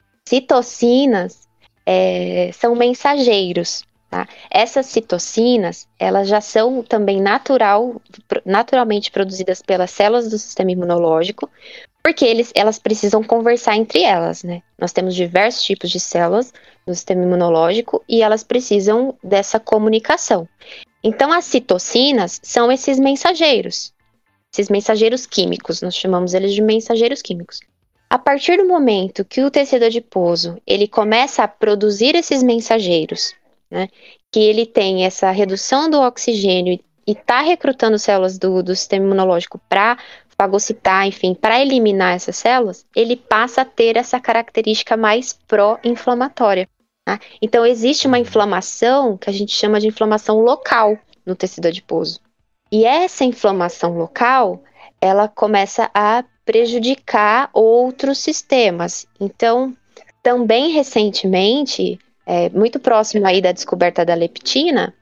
Citocinas é, são mensageiros, tá? Essas citocinas, elas já são também natural, naturalmente produzidas pelas células do sistema imunológico, porque eles, elas precisam conversar entre elas, né? Nós temos diversos tipos de células no sistema imunológico e elas precisam dessa comunicação. Então, as citocinas são esses mensageiros, esses mensageiros químicos, nós chamamos eles de mensageiros químicos. A partir do momento que o tecido adiposo, ele começa a produzir esses mensageiros, né? Que ele tem essa redução do oxigênio e está recrutando células do, do sistema imunológico para fagocitar, enfim, para eliminar essas células, ele passa a ter essa característica mais pró-inflamatória. Tá? Então, existe uma inflamação que a gente chama de inflamação local no tecido adiposo. E essa inflamação local, ela começa a prejudicar outros sistemas. Então, também recentemente, é, muito próximo aí da descoberta da leptina,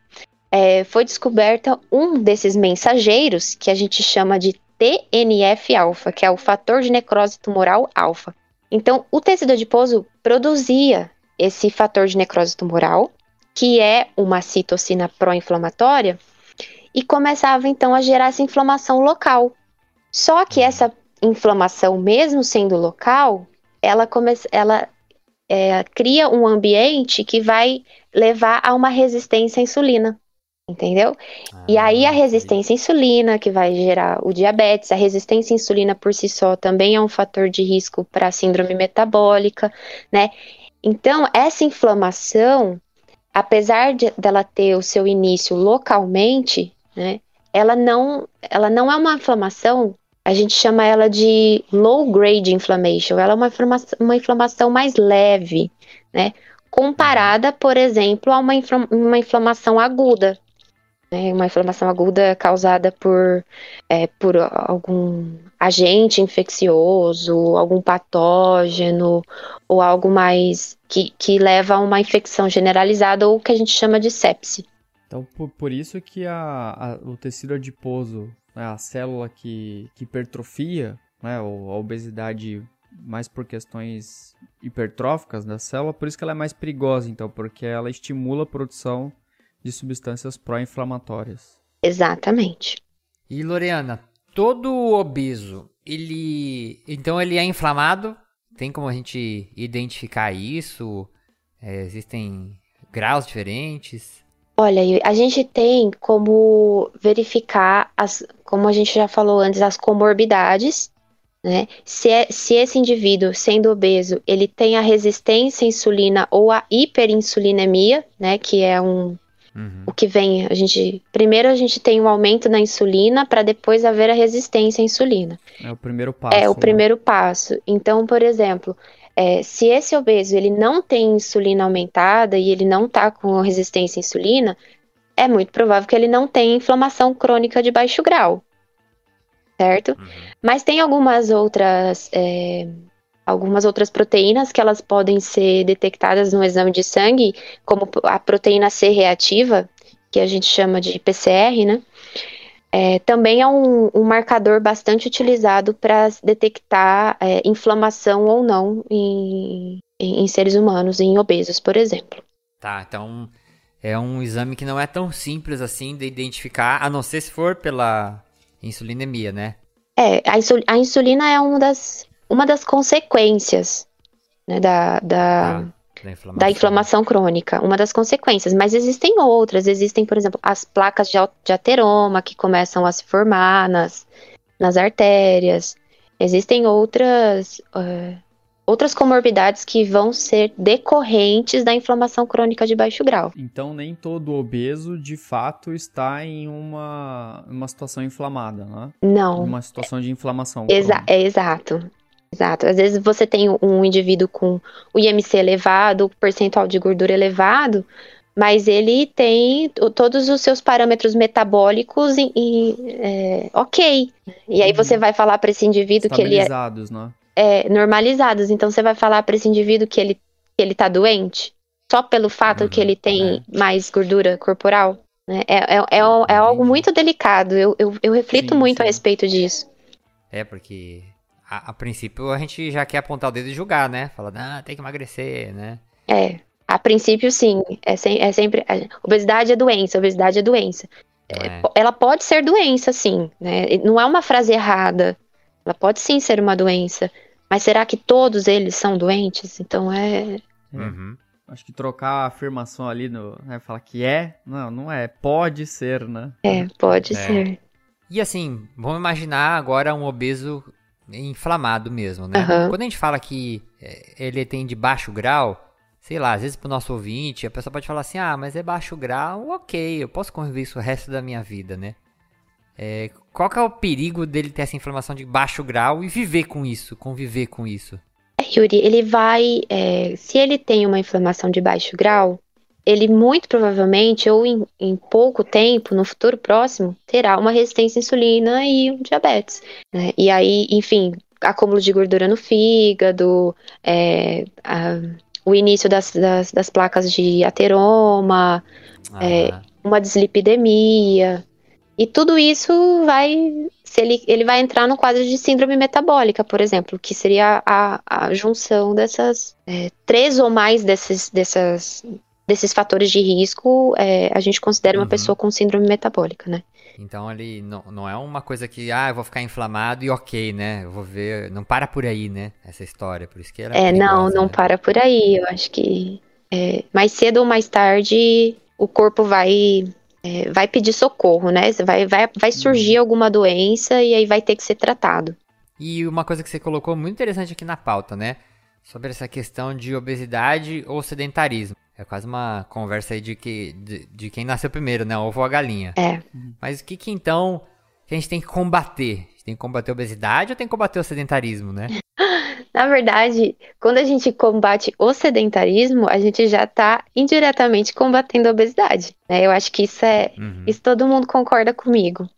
é, foi descoberta um desses mensageiros que a gente chama de T N F-alfa, que é o fator de necrose tumoral alfa. Então, o tecido adiposo produzia esse fator de necrose tumoral, que é uma citocina pró-inflamatória, e começava então a gerar essa inflamação local. Só que essa inflamação, mesmo sendo local, ela, come... ela é, cria um ambiente que vai levar a uma resistência à insulina, entendeu? Ah, e aí a resistência à insulina, que vai gerar o diabetes, a resistência à insulina por si só também é um fator de risco para a síndrome metabólica, né? Então, essa inflamação, apesar de, dela ter o seu início localmente, né, ela não, ela não é uma inflamação, a gente chama ela de low grade inflammation, ela é uma inflamação, uma inflamação mais leve, né, comparada, por exemplo, a uma, infla, uma inflamação aguda, né, uma inflamação aguda causada por, é, por algum agente infeccioso, algum patógeno, ou algo mais que, que leva a uma infecção generalizada, ou o que a gente chama de sepse. Então, por, por isso que a, a, o tecido adiposo, né, a célula que, que hipertrofia, né, ou a obesidade mais por questões hipertróficas da célula, por isso que ela é mais perigosa, então, porque ela estimula a produção de substâncias pró-inflamatórias. Exatamente. E, Loriana, todo obeso, ele... Então, ele é inflamado? Tem como a gente identificar isso? É, existem graus diferentes? Olha, a gente tem como verificar, as, como a gente já falou antes, as comorbidades, né? Se, é, se esse indivíduo, sendo obeso, ele tem a resistência à insulina ou a hiperinsulinemia, né? Que é um... Uhum. O que vem, a gente... Primeiro a gente tem um aumento na insulina para depois haver a resistência à insulina. É o primeiro passo. É o né? primeiro passo. Então, por exemplo... É, se esse obeso ele não tem insulina aumentada e ele não está com resistência à insulina, é muito provável que ele não tenha inflamação crônica de baixo grau, certo? Uhum. Mas tem algumas outras, é, algumas outras proteínas que elas podem ser detectadas no exame de sangue, como a proteína C reativa, que a gente chama de P C R, né? É, também é um, um marcador bastante utilizado para detectar é, inflamação ou não em, em, em seres humanos, em obesos, por exemplo. Tá, então é um exame que não é tão simples assim de identificar, a não ser se for pela insulinemia, né? É, a, insul, a insulina é uma das, uma das consequências, né, da... da... Tá. Da inflamação. da inflamação crônica, uma das consequências, mas existem outras, existem, por exemplo, as placas de, de ateroma que começam a se formar nas, nas artérias, existem outras, uh, outras comorbidades que vão ser decorrentes da inflamação crônica de baixo grau. Então, nem todo obeso, de fato, está em uma, uma situação inflamada, né? Não. Uma situação de inflamação. Exa- é exato. Exato. Às vezes você tem um indivíduo com o I M C elevado, o percentual de gordura elevado, mas ele tem todos os seus parâmetros metabólicos em, em, é, ok. E aí você vai falar para esse indivíduo que ele é... Estabilizados, né? É, normalizados. Então você vai falar para esse indivíduo que ele, que ele tá doente, só pelo fato uhum, que ele tem é. mais gordura corporal. Né? É, é, é, é algo muito delicado. Eu, eu, eu reflito sim, muito sim. a respeito disso. É, porque... A, a princípio, a gente já quer apontar o dedo e julgar, né? Falar, ah, tem que emagrecer, né? É, a princípio, sim. É, se, é sempre... Obesidade é doença, obesidade é doença. É. Ela pode ser doença, sim, né? Não é uma frase errada. Ela pode, sim, ser uma doença. Mas será que todos eles são doentes? Então, é... Uhum. Acho que trocar a afirmação ali, no, né? Falar que é, não, não é. Pode ser, né? É, pode é. ser. E assim, vamos imaginar agora um obeso... inflamado mesmo, né? Uhum. Quando a gente fala que ele tem de baixo grau, sei lá, às vezes pro nosso ouvinte, a pessoa pode falar assim, ah, mas é baixo grau, ok, eu posso conviver isso o resto da minha vida, né? É, qual que é o perigo dele ter essa inflamação de baixo grau e viver com isso, conviver com isso? É, Yuri, ele vai, é, se ele tem uma inflamação de baixo grau, ele muito provavelmente, ou em, em pouco tempo, no futuro próximo, terá uma resistência à insulina e um diabetes, né? E aí, enfim, acúmulo de gordura no fígado, é, a, o início das, das, das placas de ateroma, ah. é, uma dislipidemia. E tudo isso vai, se ele, ele vai entrar no quadro de síndrome metabólica, por exemplo, que seria a, a junção dessas, é, três ou mais desses, dessas, desses fatores de risco, é, a gente considera uma Uhum. pessoa com síndrome metabólica, né? Então ali não, não é uma coisa que, ah, eu vou ficar inflamado e ok, né? Eu vou ver, não para por aí, né? Essa história, por isso que ela é É, não, perigosa, não né? para por aí, eu acho que é, mais cedo ou mais tarde o corpo vai... É, vai pedir socorro, né? Vai, vai, vai surgir alguma doença e aí vai ter que ser tratado. E uma coisa que você colocou muito interessante aqui na pauta, né? Sobre essa questão de obesidade ou sedentarismo. É quase uma conversa aí de, que, de, de quem nasceu primeiro, né? Ovo ou a galinha. É. Mas o que que então que a gente tem que combater? A gente tem que combater a obesidade ou tem que combater o sedentarismo, né? Na verdade, quando a gente combate o sedentarismo, a gente já está indiretamente combatendo a obesidade, né? Eu acho que isso é, Uhum. isso todo mundo concorda comigo.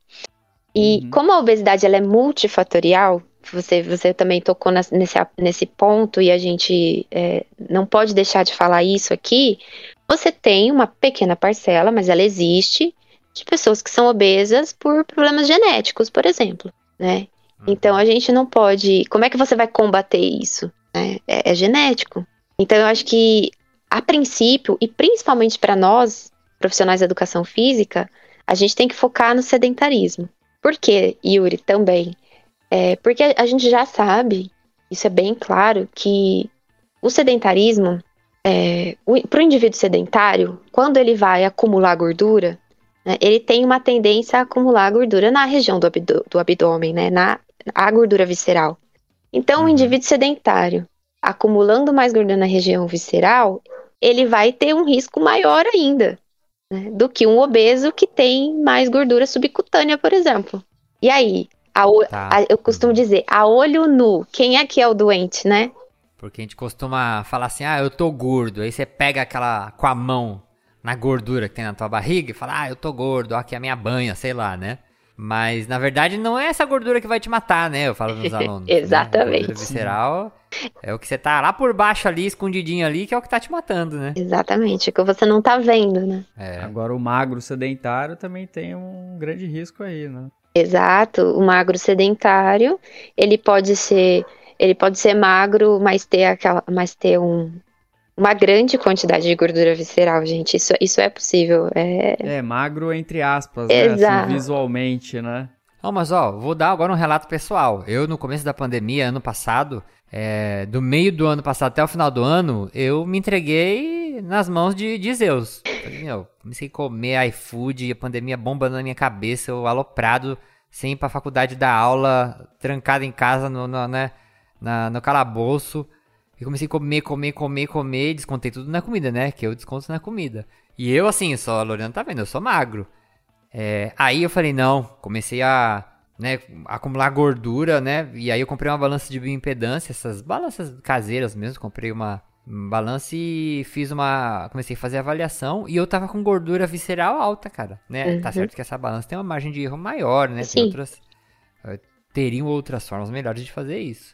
E Uhum. como a obesidade ela é multifatorial, você, você também tocou nas- nesse, nesse ponto e a gente é, não pode deixar de falar isso aqui, você tem uma pequena parcela, mas ela existe, de pessoas que são obesas por problemas genéticos, por exemplo, né? Então a gente não pode... Como é que você vai combater isso? Né? É, é genético. Então eu acho que, a princípio, e principalmente para nós, profissionais da educação física, a gente tem que focar no sedentarismo. Por quê, Yuri, também? É, porque a gente já sabe, isso é bem claro, que o sedentarismo, é, para o indivíduo sedentário, quando ele vai acumular gordura, né, ele tem uma tendência a acumular gordura na região do, abdô- do abdômen, né, na a gordura visceral. Então, Uhum. o indivíduo sedentário, acumulando mais gordura na região visceral, ele vai ter um risco maior ainda, né, do que um obeso que tem mais gordura subcutânea, por exemplo. E aí, a o- Tá. a- eu costumo Uhum. dizer, a olho nu, quem é que é o doente, né? Porque a gente costuma falar assim, ah, eu tô gordo. Aí você pega aquela com a mão na gordura que tem na tua barriga e fala, ah, eu tô gordo, ó, aqui é a minha banha, sei lá, né? Mas, na verdade, não é essa gordura que vai te matar, né? Eu falo pros alunos. né? Exatamente. Gordura visceral é o que você tá lá por baixo ali, escondidinho ali, que é o que tá te matando, né? Exatamente, é que você não tá vendo, né? É. Agora o magro sedentário também tem um grande risco aí, né? Exato, o magro sedentário, ele pode ser, ele pode ser magro, mas ter aquela, mas ter um, uma grande quantidade de gordura visceral, gente. Isso, isso é possível. É, É, magro entre aspas, né? Exato. Assim, visualmente, né? Ó, mas ó, vou dar agora um relato pessoal. Eu, no começo da pandemia, ano passado, é, do meio do ano passado até o final do ano, eu me entreguei nas mãos de, de Zeus. Falei, meu, comecei a comer iFood, a pandemia bombando na minha cabeça, eu aloprado, sem ir pra faculdade dar aula, trancado em casa no, no, né, na, no calabouço. E comecei a comer, comer, comer, comer, e descontei tudo na comida, né? Que eu desconto na comida. E eu, assim, só, a Loriana tá vendo, eu sou magro. É, aí eu falei, não, comecei a, né, acumular gordura, né? E aí eu comprei uma balança de bioimpedância, essas balanças caseiras mesmo, comprei uma balança e fiz uma, comecei a fazer avaliação e eu tava com gordura visceral alta, cara, né? Uhum. Tá certo que essa balança tem uma margem de erro maior, né? Tem Sim. outras, eh, teriam outras formas melhores de fazer isso.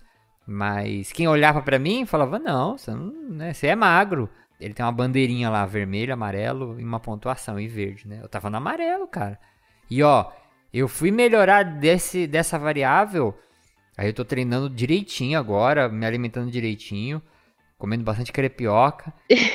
Mas quem olhava pra mim falava, não, você, não, né, você é magro. Ele tem uma bandeirinha lá, vermelho, amarelo e uma pontuação em verde, né? Eu tava no amarelo, cara. E ó, eu fui melhorar desse, dessa variável. Aí eu tô treinando direitinho agora, me alimentando direitinho, comendo bastante crepioca.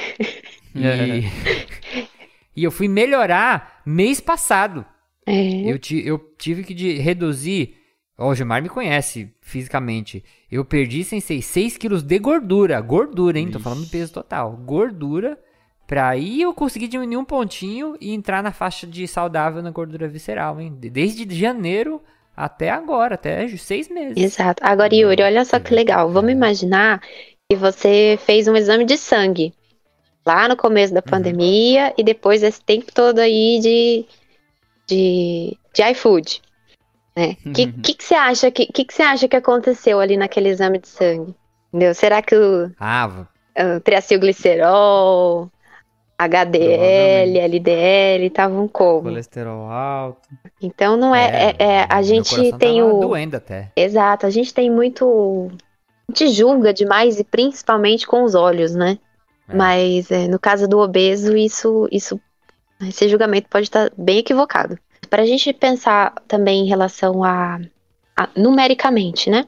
e... e eu fui melhorar mês passado. é, Eu, ti- eu tive que de- reduzir. Ó, o Gilmar me conhece fisicamente. Eu perdi, sensei, seis quilos de gordura. Gordura, hein? Tô Ixi. falando do peso total. Gordura. Pra aí eu conseguir diminuir um pontinho e entrar na faixa de saudável na gordura visceral, hein? De- Desde janeiro até agora, até seis meses. exato. Agora, Yuri, olha só que legal. Vamos É. imaginar que você fez um exame de sangue lá no começo da pandemia e depois esse tempo todo aí de, de, de iFood. Né? O que, que, que você acha que, que, que você acha que aconteceu ali naquele exame de sangue? Entendeu? Será que o, Ah, v- o triacilglicerol, H D L, Provavelmente. L D L estavam como? Colesterol alto. Então não é, é, é, a meu gente coração tem tava o doendo até. exato, a gente tem muito, a gente julga demais e principalmente com os olhos, né? É. Mas é, no caso do obeso isso isso Esse julgamento pode estar bem equivocado. Para a gente pensar também em relação a, a numericamente, né?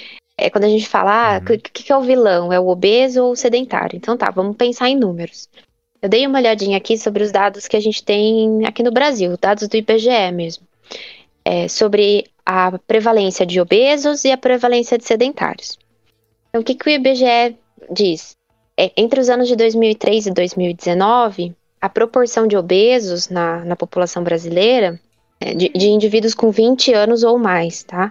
É quando a gente fala, ah, o uhum. que, que é o vilão? É o obeso ou o sedentário? Então tá, vamos pensar em números. Eu dei uma olhadinha aqui sobre os dados que a gente tem aqui no Brasil, dados do I B G E mesmo. É, sobre a prevalência de obesos e a prevalência de sedentários. Então, o que, que o I B G E diz? É, entre os anos de dois mil e três e dois mil e dezenove, a proporção de obesos na, na população brasileira, é, de, de indivíduos com vinte anos ou mais, tá?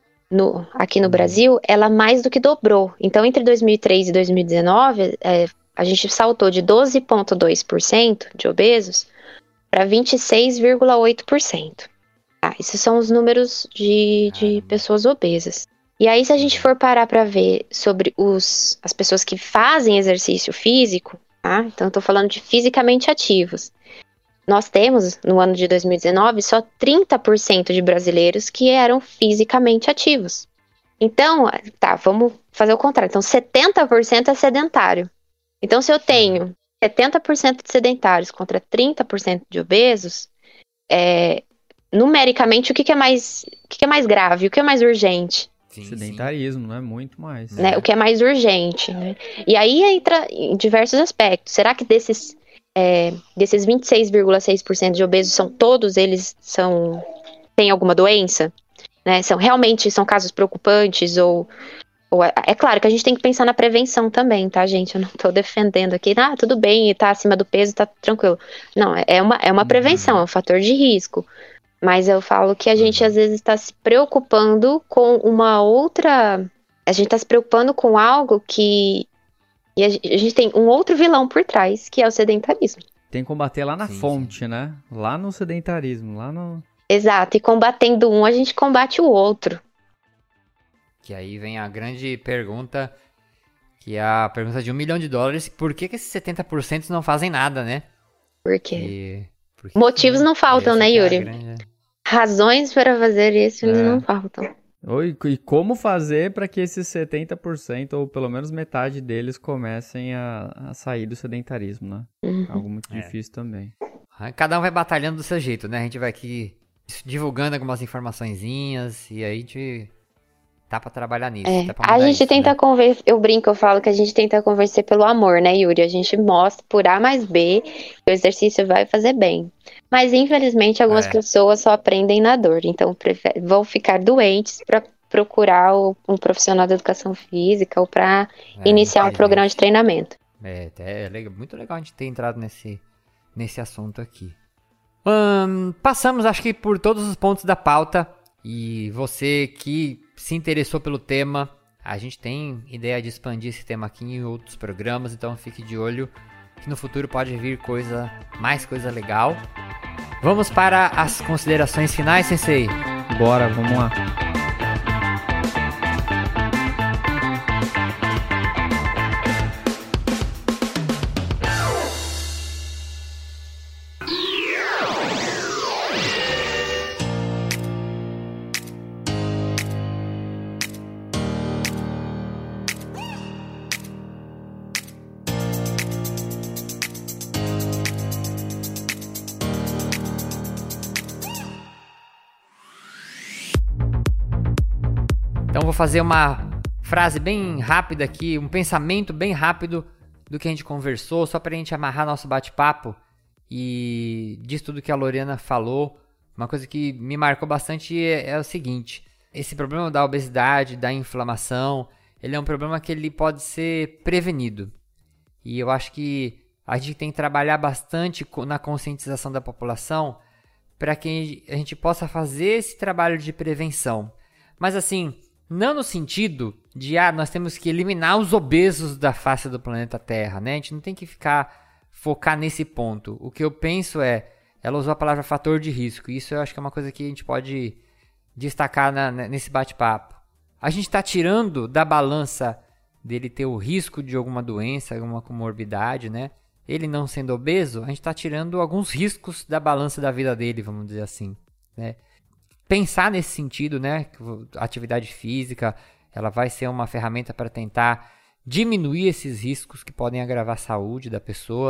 No, aqui no Brasil, ela mais do que dobrou. Então, entre dois mil e três e dois mil e dezenove, é, a gente saltou de doze vírgula dois por cento de obesos para vinte e seis vírgula oito por cento. Ah, esses são os números de, de pessoas obesas. E aí, se a gente for parar para ver sobre os, as pessoas que fazem exercício físico, tá? Então, estou falando de fisicamente ativos. Nós temos, no ano de dois mil e dezenove, só trinta por cento de brasileiros que eram fisicamente ativos. Então, tá, vamos fazer o contrário. Então, setenta por cento é sedentário. Então, se eu tenho setenta por cento de sedentários contra trinta por cento de obesos, é... numericamente, o que, que é mais, o que, que é mais grave, o que é mais urgente? Sim, sedentarismo, sim. Né? Muito mais. Né? O que é mais urgente, né? E aí entra em diversos aspectos. Será que desses, é, desses vinte e seis vírgula seis por cento de obesos, são todos eles são, têm alguma doença? Né? São, realmente são casos preocupantes? Ou, ou é, é claro que a gente tem que pensar na prevenção também, tá, gente? Eu não tô defendendo aqui, ah, tudo bem, tá acima do peso, tá tranquilo. Não, é uma, é uma prevenção, uhum. É um fator de risco. Mas eu falo que a gente às vezes está se preocupando com uma outra... A gente está se preocupando com algo que... E a gente tem um outro vilão por trás, que é o sedentarismo. Tem que combater lá na sim, fonte, sim. né? Lá no sedentarismo, lá no... Exato, e combatendo um, a gente combate o outro. Que aí vem a grande pergunta, que é a pergunta de um milhão de dólares. Por que, que esses setenta por cento não fazem nada, né? Por quê? E... Porque, motivos não faltam, né, Yuri? Grande... Razões para fazer isso é. não faltam. Oi, e como fazer para que esses setenta por cento, ou pelo menos metade deles, comecem a, a sair do sedentarismo, né? Uhum. Algo muito é. difícil também. Cada um vai batalhando do seu jeito, né? A gente vai aqui divulgando algumas informaçõezinhas e aí a gente tá pra trabalhar nisso. É. Tá pra a gente isso, tenta né? convencer, eu brinco, eu falo que a gente tenta convencer pelo amor, né, Yuri? A gente mostra por A mais B que o exercício vai fazer bem. Mas, infelizmente, algumas é. pessoas só aprendem na dor. Então, prefer... vão ficar doentes para procurar o... um profissional de educação física ou para é, iniciar um programa de treinamento. É, é legal, muito legal a gente ter entrado nesse, nesse assunto aqui. Hum, passamos, acho que, por todos os pontos da pauta. E você que se interessou pelo tema, a gente tem ideia de expandir esse tema aqui em outros programas, então fique de olho que no futuro pode vir coisa, mais coisa legal. Vamos para as considerações finais, Sensei? Bora, vamos lá. Então vou fazer uma frase bem rápida aqui, um pensamento bem rápido do que a gente conversou, só pra gente amarrar nosso bate-papo e disso tudo que a Loriana falou. Uma coisa que me marcou bastante é, é o seguinte: esse problema da obesidade, da inflamação, ele é um problema que ele pode ser prevenido. E eu acho que a gente tem que trabalhar bastante na conscientização da população para que a gente possa fazer esse trabalho de prevenção. Mas assim, não no sentido de, ah, nós temos que eliminar os obesos da face do planeta Terra, né? A gente não tem que ficar, focar nesse ponto. O que eu penso é, ela usou a palavra fator de risco. Isso eu acho que é uma coisa que a gente pode destacar na, nesse bate-papo. A gente está tirando da balança dele ter o risco de alguma doença, alguma comorbidade, né? Ele não sendo obeso, a gente está tirando alguns riscos da balança da vida dele, vamos dizer assim, né? Pensar nesse sentido, né, que a atividade física, ela vai ser uma ferramenta para tentar diminuir esses riscos que podem agravar a saúde da pessoa.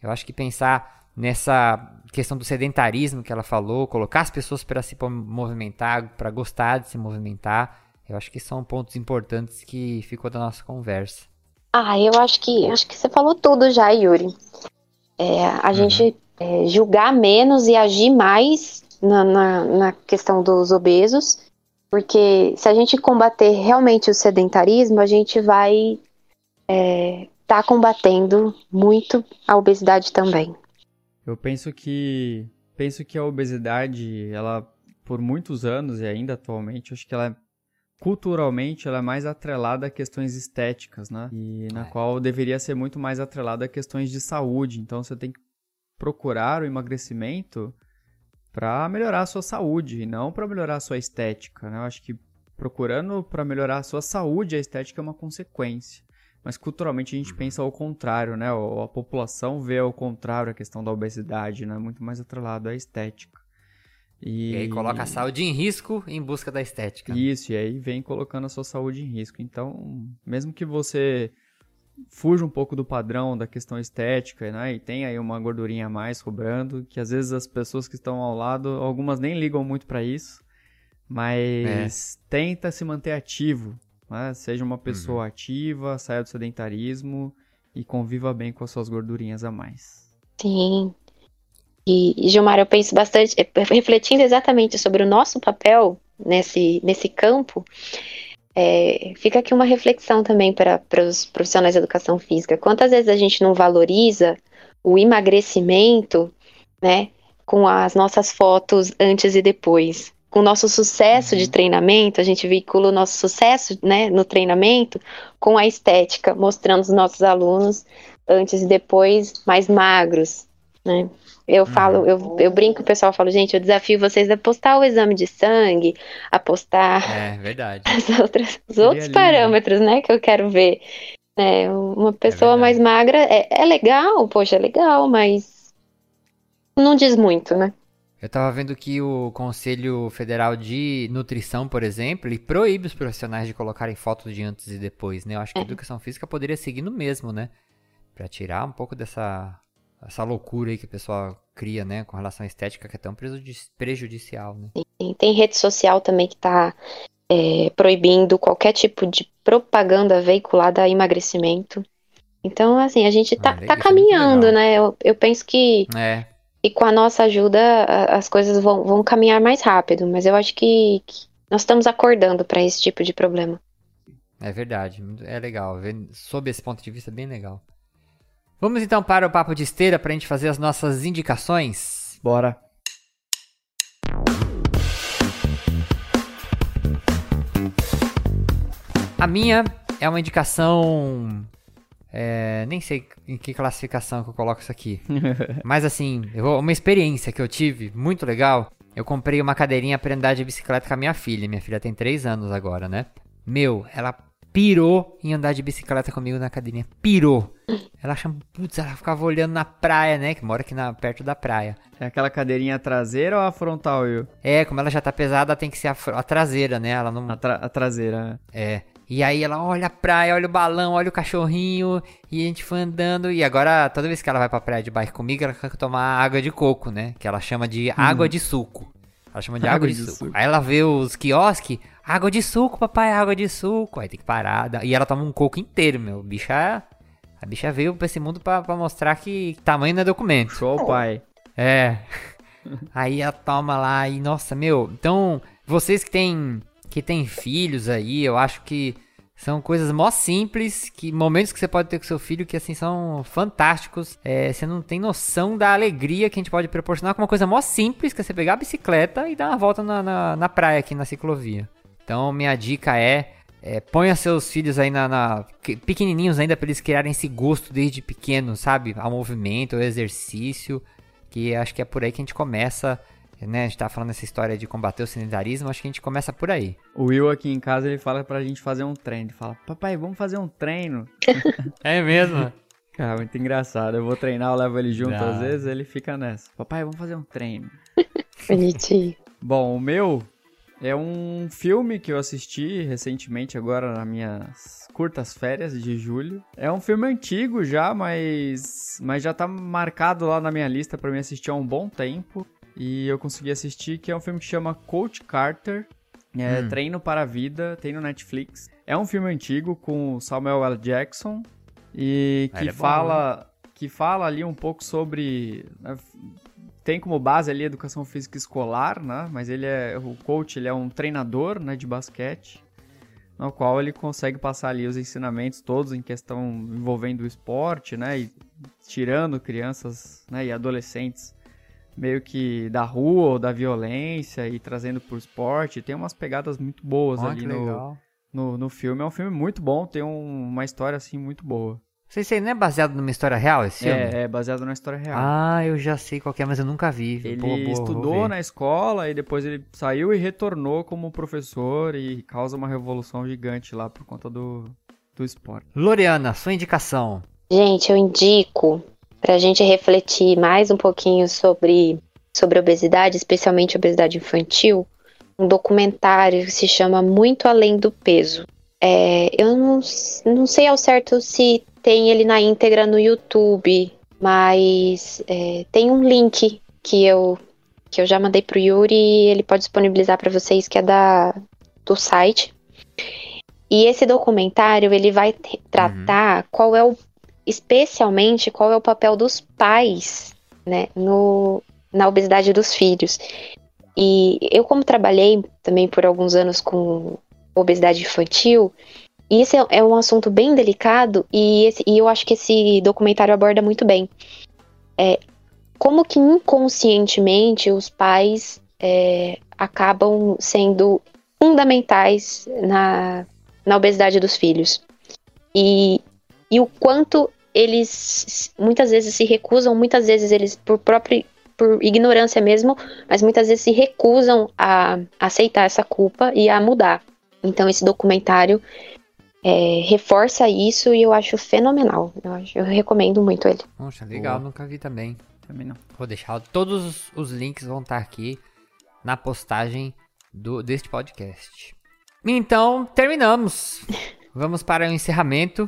Eu acho que pensar nessa questão do sedentarismo que ela falou, colocar as pessoas para se movimentar, para gostar de se movimentar, eu acho que são pontos importantes que ficou da nossa conversa. Ah, eu acho que acho que você falou tudo já, Yuri. É, a uhum. gente é, julgar menos e agir mais na, na, na questão dos obesos, porque se a gente combater realmente o sedentarismo, a gente vai é, tá combatendo muito a obesidade também. Eu penso que penso que a obesidade, ela por muitos anos e ainda atualmente, acho que ela é, culturalmente ela é mais atrelada a questões estéticas, né? E na é. qual deveria ser muito mais atrelada a questões de saúde. Então você tem que procurar o emagrecimento para melhorar a sua saúde e não para melhorar a sua estética, né? Eu acho que procurando para melhorar a sua saúde, a estética é uma consequência. Mas culturalmente a gente pensa ao contrário, né? A população vê ao contrário a questão da obesidade, né? Muito mais atrelado à estética. E... e aí coloca a saúde em risco em busca da estética. Isso, e aí vem colocando a sua saúde em risco. Então, mesmo que você fuja um pouco do padrão da questão estética, né? E tem aí uma gordurinha a mais sobrando, que às vezes as pessoas que estão ao lado, algumas nem ligam muito para isso, mas é. tenta se manter ativo. Né? Seja uma pessoa uhum. ativa, saia do sedentarismo e conviva bem com as suas gordurinhas a mais. Sim. E, Gilmar, eu penso bastante, refletindo exatamente sobre o nosso papel nesse, nesse campo, é, fica aqui uma reflexão também para os profissionais de educação física. Quantas vezes a gente não valoriza o emagrecimento, né, com as nossas fotos antes e depois? Com o nosso sucesso de treinamento, a gente veicula o nosso sucesso, né, no treinamento com a estética, mostrando os nossos alunos antes e depois mais magros, né? Eu falo, eu, eu brinco com o pessoal, falo, gente, eu desafio vocês a postar o exame de sangue, a postar é, verdade. As outras, os outros lindo. parâmetros, né, que eu quero ver. É, uma pessoa é mais magra é, é legal, poxa, é legal, mas não diz muito, né? Eu tava vendo que o Conselho Federal de Nutrição, por exemplo, ele proíbe os profissionais de colocarem fotos de antes e depois, né? Eu acho que a educação física poderia seguir no mesmo, né? Pra tirar um pouco dessa essa loucura aí que o pessoal cria, né? Com relação à estética, que é tão prejudicial, né? Sim, tem rede social também que tá é, proibindo qualquer tipo de propaganda veiculada a emagrecimento. Então, assim, a gente tá, ah, tá caminhando, né? Eu, eu penso que... É. E com a nossa ajuda, as coisas vão, vão caminhar mais rápido. Mas eu acho que, que nós estamos acordando para esse tipo de problema. É verdade. É legal. Sob esse ponto de vista, é bem legal. Vamos então para o Papo de Esteira para a gente fazer as nossas indicações? Bora. A minha é uma indicação... É, nem sei em que classificação que eu coloco isso aqui. Mas assim, eu vou, uma experiência que eu tive, muito legal. Eu comprei uma cadeirinha pra andar de bicicleta com a minha filha. Minha filha tem três anos agora, né? Meu, ela pirou em andar de bicicleta comigo na cadeirinha. Pirou. Ela chama, putz, ela ficava olhando na praia, né? Que mora aqui na, perto da praia. É aquela cadeirinha traseira ou a frontal, Will? É, como ela já tá pesada, tem que ser a, a traseira, né? Ela não... A, tra- a traseira, né? É. E aí ela olha a praia, olha o balão, olha o cachorrinho, e a gente foi andando. E agora, toda vez que ela vai pra praia de bike comigo, ela quer tomar água de coco, né? Que ela chama de hum. água de suco. Ela chama de água, água de, de suco. suco. Aí ela vê os quiosques, água de suco, papai, água de suco. Aí tem que parar. E ela toma um coco inteiro, meu. Bicha, a bicha veio pra esse mundo pra, pra mostrar que tamanho não é documento. Show, pai. É. Aí ela toma lá e, nossa, meu. Então, vocês que têm... que tem filhos aí, eu acho que são coisas mó simples, que momentos que você pode ter com seu filho que assim são fantásticos. É, você não tem noção da alegria que a gente pode proporcionar com uma coisa mó simples, que é você pegar a bicicleta e dar uma volta na, na, na praia aqui na ciclovia. Então minha dica é, é ponha seus filhos aí na, na pequenininhos ainda para eles criarem esse gosto desde pequeno, sabe? Ao movimento, ao exercício, que acho que é por aí que a gente começa. Né, a gente tá falando essa história de combater o sedentarismo, acho que a gente começa por aí. O Will aqui em casa, ele fala pra gente fazer um treino. Ele fala, papai, vamos fazer um treino. É mesmo? Cara, muito engraçado. Eu vou treinar, eu levo ele junto Não. às vezes, ele fica nessa. Papai, vamos fazer um treino. Bonitinho. Bom, o meu, É um filme que eu assisti recentemente, agora nas minhas curtas férias de julho. É um filme antigo já, mas, mas já tá marcado lá na minha lista pra mim assistir há um bom tempo. E eu consegui assistir, que é um filme que chama Coach Carter, é, hum. Treino para a Vida, tem no Netflix. É um filme antigo com Samuel L. Jackson e que, é fala, bom, né? que fala ali um pouco sobre... Tem como base ali a educação física escolar, né? Mas ele é o coach, ele é um treinador, né, de basquete, no qual ele consegue passar ali os ensinamentos todos em questão envolvendo o esporte, né? E tirando crianças, né, e adolescentes meio que da rua ou da violência e trazendo pro esporte. Tem umas pegadas muito boas oh, ali no, no, no filme. É um filme muito bom, tem um, uma história assim muito boa. Sei se não é baseado numa história real esse filme? É, é baseado numa história real. Ah, eu já sei qual que é, mas eu nunca vi. Ele boa, boa, estudou na escola e depois ele saiu e retornou como professor e causa uma revolução gigante lá por conta do, do esporte. Loriana, sua indicação. Gente, eu indico pra gente refletir mais um pouquinho sobre, sobre obesidade, especialmente obesidade infantil, um documentário que se chama Muito Além do Peso. É, eu não, não sei ao certo se tem ele na íntegra no YouTube, mas é, tem um link que eu, que eu já mandei pro Yuri e ele pode disponibilizar para vocês, que é da, do site. E esse documentário, ele vai te, tratar uhum. qual é o, especialmente qual é o papel dos pais, né, no, na obesidade dos filhos. E eu, como trabalhei também por alguns anos com obesidade infantil, e esse é, é um assunto bem delicado e, esse, e eu acho que esse documentário aborda muito bem. É, como que inconscientemente os pais é, acabam sendo fundamentais na, na obesidade dos filhos. E, e o quanto eles muitas vezes se recusam, muitas vezes eles por própria por ignorância mesmo, mas muitas vezes se recusam a aceitar essa culpa e a mudar. Então esse documentário É, reforça isso e eu acho fenomenal. Eu, acho, eu recomendo muito ele. Poxa, legal, Boa. Nunca vi também. Também não. Vou deixar, todos os, os links vão estar aqui na postagem do, deste podcast. Então, terminamos. Vamos para o encerramento.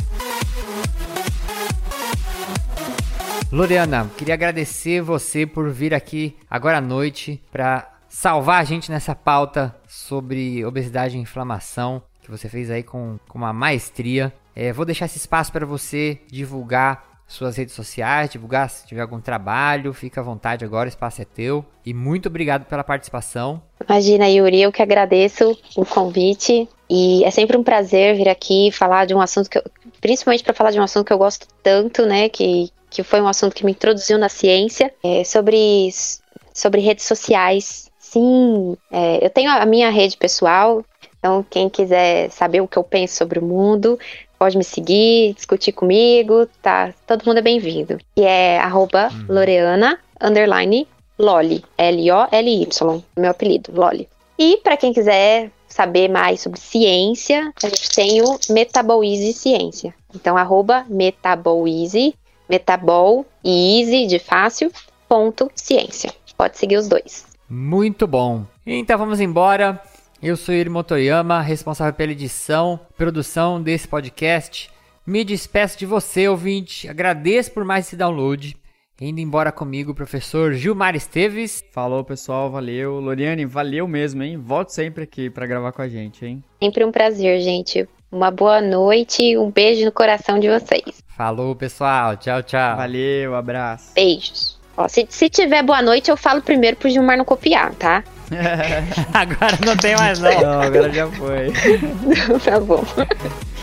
Loriana, queria agradecer você por vir aqui agora à noite para salvar a gente nessa pauta sobre obesidade e inflamação que você fez aí com, com uma maestria. É, vou deixar esse espaço para você divulgar suas redes sociais, divulgar se tiver algum trabalho, fica à vontade agora, o espaço é teu. E muito obrigado pela participação. Imagina, Yuri, eu que agradeço o convite. E é sempre um prazer vir aqui falar de um assunto que eu, principalmente para falar de um assunto que eu gosto tanto, né, que, que foi um assunto que me introduziu na ciência, é, sobre, sobre redes sociais. Sim, é, eu tenho a minha rede pessoal. Então, quem quiser saber o que eu penso sobre o mundo, pode me seguir, discutir comigo, tá? Todo mundo é bem-vindo. E é arroba hum. Loreana, underline, Loli, L O L Y, meu apelido, Loli. E para quem quiser saber mais sobre ciência, a gente tem o Metabolism Ciência. Então, arroba Metabolism, Metabol e easy, de fácil, ponto, ciência. Pode seguir os dois. Muito bom. Então, vamos embora. Eu sou Yuri Motoyama, responsável pela edição, produção desse podcast. Me despeço de você, ouvinte. Agradeço por mais esse download. Indo embora comigo, o professor Gilmar Esteves. Falou, pessoal. Valeu. Loriane, valeu mesmo, hein? Volte sempre aqui para gravar com a gente, hein? Sempre um prazer, gente. Uma boa noite e um beijo no coração de vocês. Falou, pessoal. Tchau, tchau. Valeu, abraço. Beijos. Ó, se, se tiver boa noite, eu falo primeiro pro Gilmar não copiar, tá? Agora não tem mais não. Não, agora já foi. Tá bom.